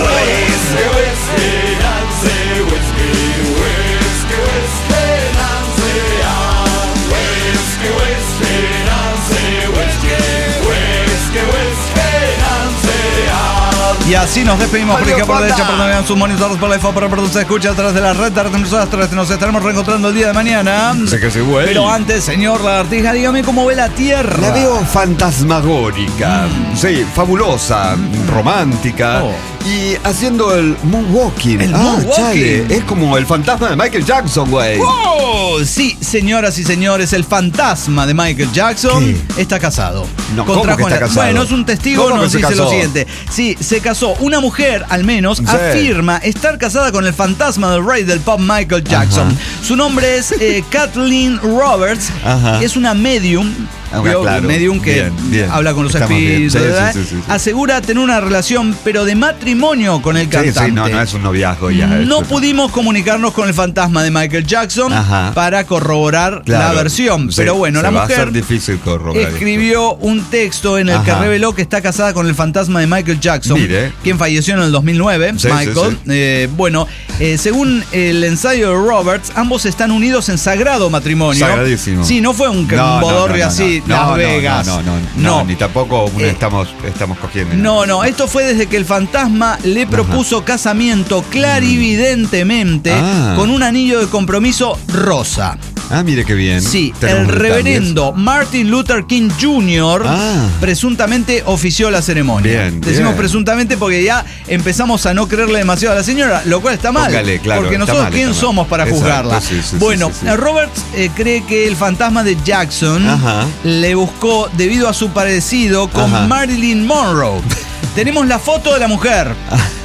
Y así nos despedimos por izquierda, por la derecha, por donde vean sus monitores, por la iPhone, por el se escucha a través de la red, nosotros nos estaremos reencontrando el día de mañana. Sé que sí, güey. Pero antes, señor Lagartija, dígame cómo ve la Tierra. La veo fantasmagórica, Mm. sí, fabulosa, romántica. Oh. Y haciendo el moonwalking. El ah, moonwalking. chale, es como el fantasma de Michael Jackson, güey. ¡Oh! Sí, señoras y señores, el fantasma de Michael Jackson ¿Qué? está casado. No, ¿cómo Contrajo que está en la- casado? Bueno, es un testigo, ¿Cómo que nos se dice casó? lo siguiente. Sí, se casó. Una mujer, al menos, Sí. afirma estar casada con el fantasma del rey del pop, Michael Jackson. Ajá. Su nombre es eh, Kathleen Roberts. Ajá. Es una medium. Ah, Vio, claro. medium que Bien, bien. habla con los Estamos bien. espíritus. Sí, ¿verdad? sí, sí, sí, sí. Asegura tener una relación, pero de matrimonio con el Sí, cantante. sí, no, no es un noviazgo ya. No es- pudimos comunicarnos con el fantasma de Michael Jackson Ajá. para corroborar Claro. la versión. Sí, Pero bueno, se la va a mujer ser difícil corroborar escribió un texto en el que Ajá. reveló que está casada con el fantasma de Michael Jackson, Mire. quien falleció en el dos mil nueve. Sí, Michael. sí, sí. Eh, bueno, eh, según el ensayo de Roberts, ambos están unidos en sagrado matrimonio. Sagradísimo. Sí, no fue un, No, no, un bodorrio no, no, así, no, Las no, Vegas. No, no, no, no, ni tampoco una Eh, estamos, estamos cogiendo. No, no, esto fue desde que el fantasma le propuso casamiento clarividentemente Ah. con un anillo de compromiso rosa. Ah, mire qué bien. Sí, Tenemos el detalles. reverendo Martin Luther King junior Ah. presuntamente ofició la ceremonia. Bien, Decimos bien. presuntamente porque ya empezamos a no creerle demasiado a la señora, lo cual está mal. Póngale, claro, porque está nosotros mal, quién está mal. somos para Exacto, juzgarla. sí, sí, sí, bueno, sí, sí. eh, Roberts eh, cree que el fantasma de Jackson Ajá. le buscó debido a su parecido con Ajá. Marilyn Monroe. Tenemos la foto de la mujer.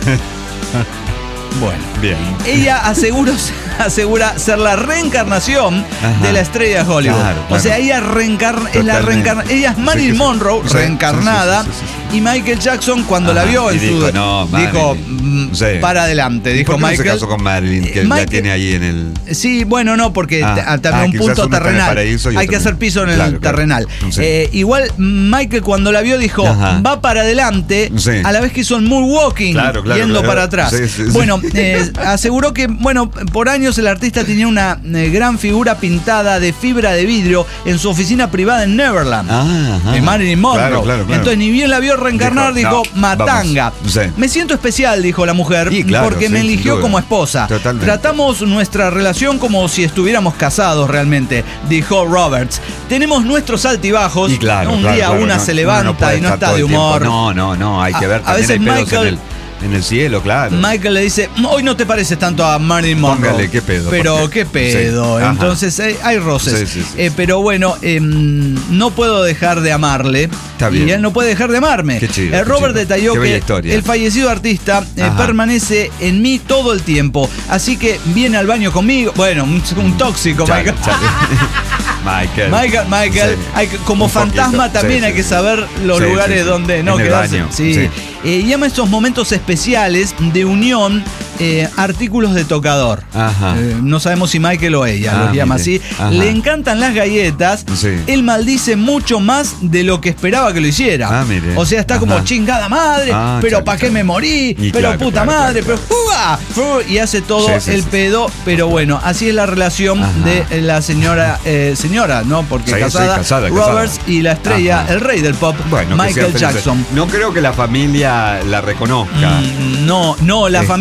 Bueno. Bien. Ella asegura, asegura ser la reencarnación Ajá. de la estrella de Hollywood. Claro, O claro. sea, ella reencarna, es la Totalmente. reencarna, ella es Sí, Marilyn que sí. Monroe Sí, reencarnada. sí, sí, sí, sí, Y Michael Jackson, cuando la Ajá, vio en y su. dijo, no, dijo, Marilyn. mm, Sí. para adelante, ¿Y dijo por qué no Michael. se casó con Marilyn, que Eh, la Michael- tiene ahí en el. Sí, bueno, no, porque Ah, t- a- también ah, un quizás punto uno está en el terrenal. paraíso y Hay otro que hacer no. piso en Claro, el claro. terrenal. Sí. Eh, igual Michael cuando la vio dijo, Ajá. va para adelante, Sí. a la vez que hizo el moonwalking, Claro, claro, yendo claro. para atrás. Sí, sí, sí. Bueno, eh, aseguró que, bueno, por años el artista tenía una eh, gran figura pintada de fibra de vidrio en su oficina privada en Neverland. Ah, ajá. De Marilyn Monroe. Claro, claro, claro. Entonces, ni bien la vio reencarnar, dijo, Dijo, no, matanga. vamos. Sí. Me siento especial, dijo la mujer, Y claro, porque sí, me sin eligió duda. como esposa. Totalmente. Tratamos nuestra relación como si estuviéramos casados realmente, dijo Roberts. Tenemos nuestros altibajos. Y claro, Un claro, día claro, una no, se uno levanta no puede y no estar está todo de el tiempo. humor. No, no, no, hay que A- ver. a También veces hay pedos Michael- en el, en el cielo, claro. Michael le dice, hoy no te pareces tanto a Marilyn Monroe. Póngale, ¿qué pedo? Pero ¿Por qué? qué pedo. Sí, ajá. Entonces eh, hay roces. Sí, sí, sí. Eh, pero bueno, em, no puedo dejar de amarle. Está bien. Y él no puede dejar de amarme. Qué chido, Eh, qué Robert chido. detalló Qué bella que historia. el fallecido artista eh, Ajá. permanece en mí todo el tiempo. Así que viene al baño conmigo. Bueno, un, un tóxico, Chale, Michael. chale. Michael. Michael, Michael, Sí. hay que- como Un fantasma poquito. también Sí, hay sí, que sí. saber los Sí, lugares sí, sí. donde no En el quedarse. baño, Sí. sí. Eh, llama estos momentos especiales de unión eh, artículos de tocador. Ajá. Eh, no sabemos si Michael o ella Ah, los llama mire. así. Ajá. Le encantan las galletas. Sí. Él maldice mucho más de lo que esperaba que lo hiciera. Ah, mire. O sea, está Ajá. como chingada madre, Ah, pero chale, ¿para qué chale. me morí? Y pero claro, puta claro, madre, claro, pero ¡uah! ¡Fu! Y hace todo Sí, sí, el sí. pedo. Pero bueno, así es la relación Ajá. de la señora, eh, señora, ¿no? Porque Sí, sí, casada, casada, Roberts casada. y la estrella, Ajá. el rey del pop, Bueno, que Michael sean felices. Jackson. No creo que la familia la reconozca. Mm, No, no, la Este, familia y la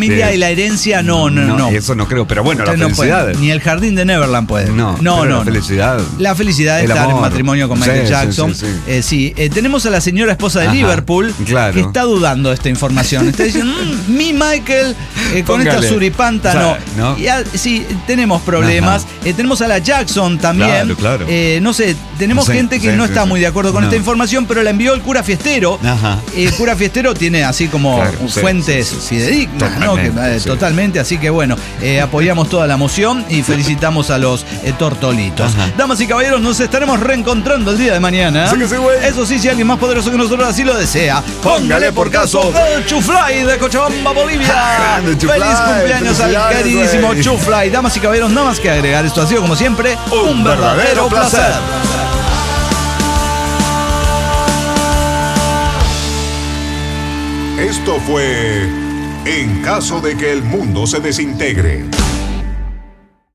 la herencia, no, no, no. no. Eso no creo, pero bueno, Usted la no felicidad. puede, ni el jardín de Neverland puede. No, no, pero no. La felicidad. La felicidad de el estar amor. en matrimonio con Michael Sí, Jackson. sí, sí, sí. Eh, sí. Eh, tenemos a la señora esposa de Ajá, Liverpool, claro. que está dudando de esta información. Está diciendo, mmm, mi Michael, eh, con Póngale. esta suripanta, O sea, no. ¿no? Y a- sí, tenemos problemas. Eh, tenemos a la Jackson también. Claro, claro. Eh, no sé, tenemos Sí, gente que sí, no sí, está sí. muy de acuerdo con No. esta información, pero la envió el cura Fiestero. Ajá. El cura Fiestero tiene así como Claro, sí, fuentes sí, sí, sí. fidedignas, ¿no? Que, Totalmente, eh, sí. Totalmente, así que bueno, eh, apoyamos toda la moción y felicitamos a los eh, tortolitos. Ajá. Damas y caballeros, nos estaremos reencontrando el día de mañana. Sí que sí, güey. Eso sí, si alguien más poderoso que nosotros así lo desea, póngale por caso el Chuflay de Cochabamba, Bolivia. Grande Chuflay, Feliz cumpleaños al felicidades, queridísimo güey. Chuflay. Damas y caballeros, nada más que agregar. Esto ha sido como siempre un, verdadero placer. Esto fue En caso de que el mundo se desintegre.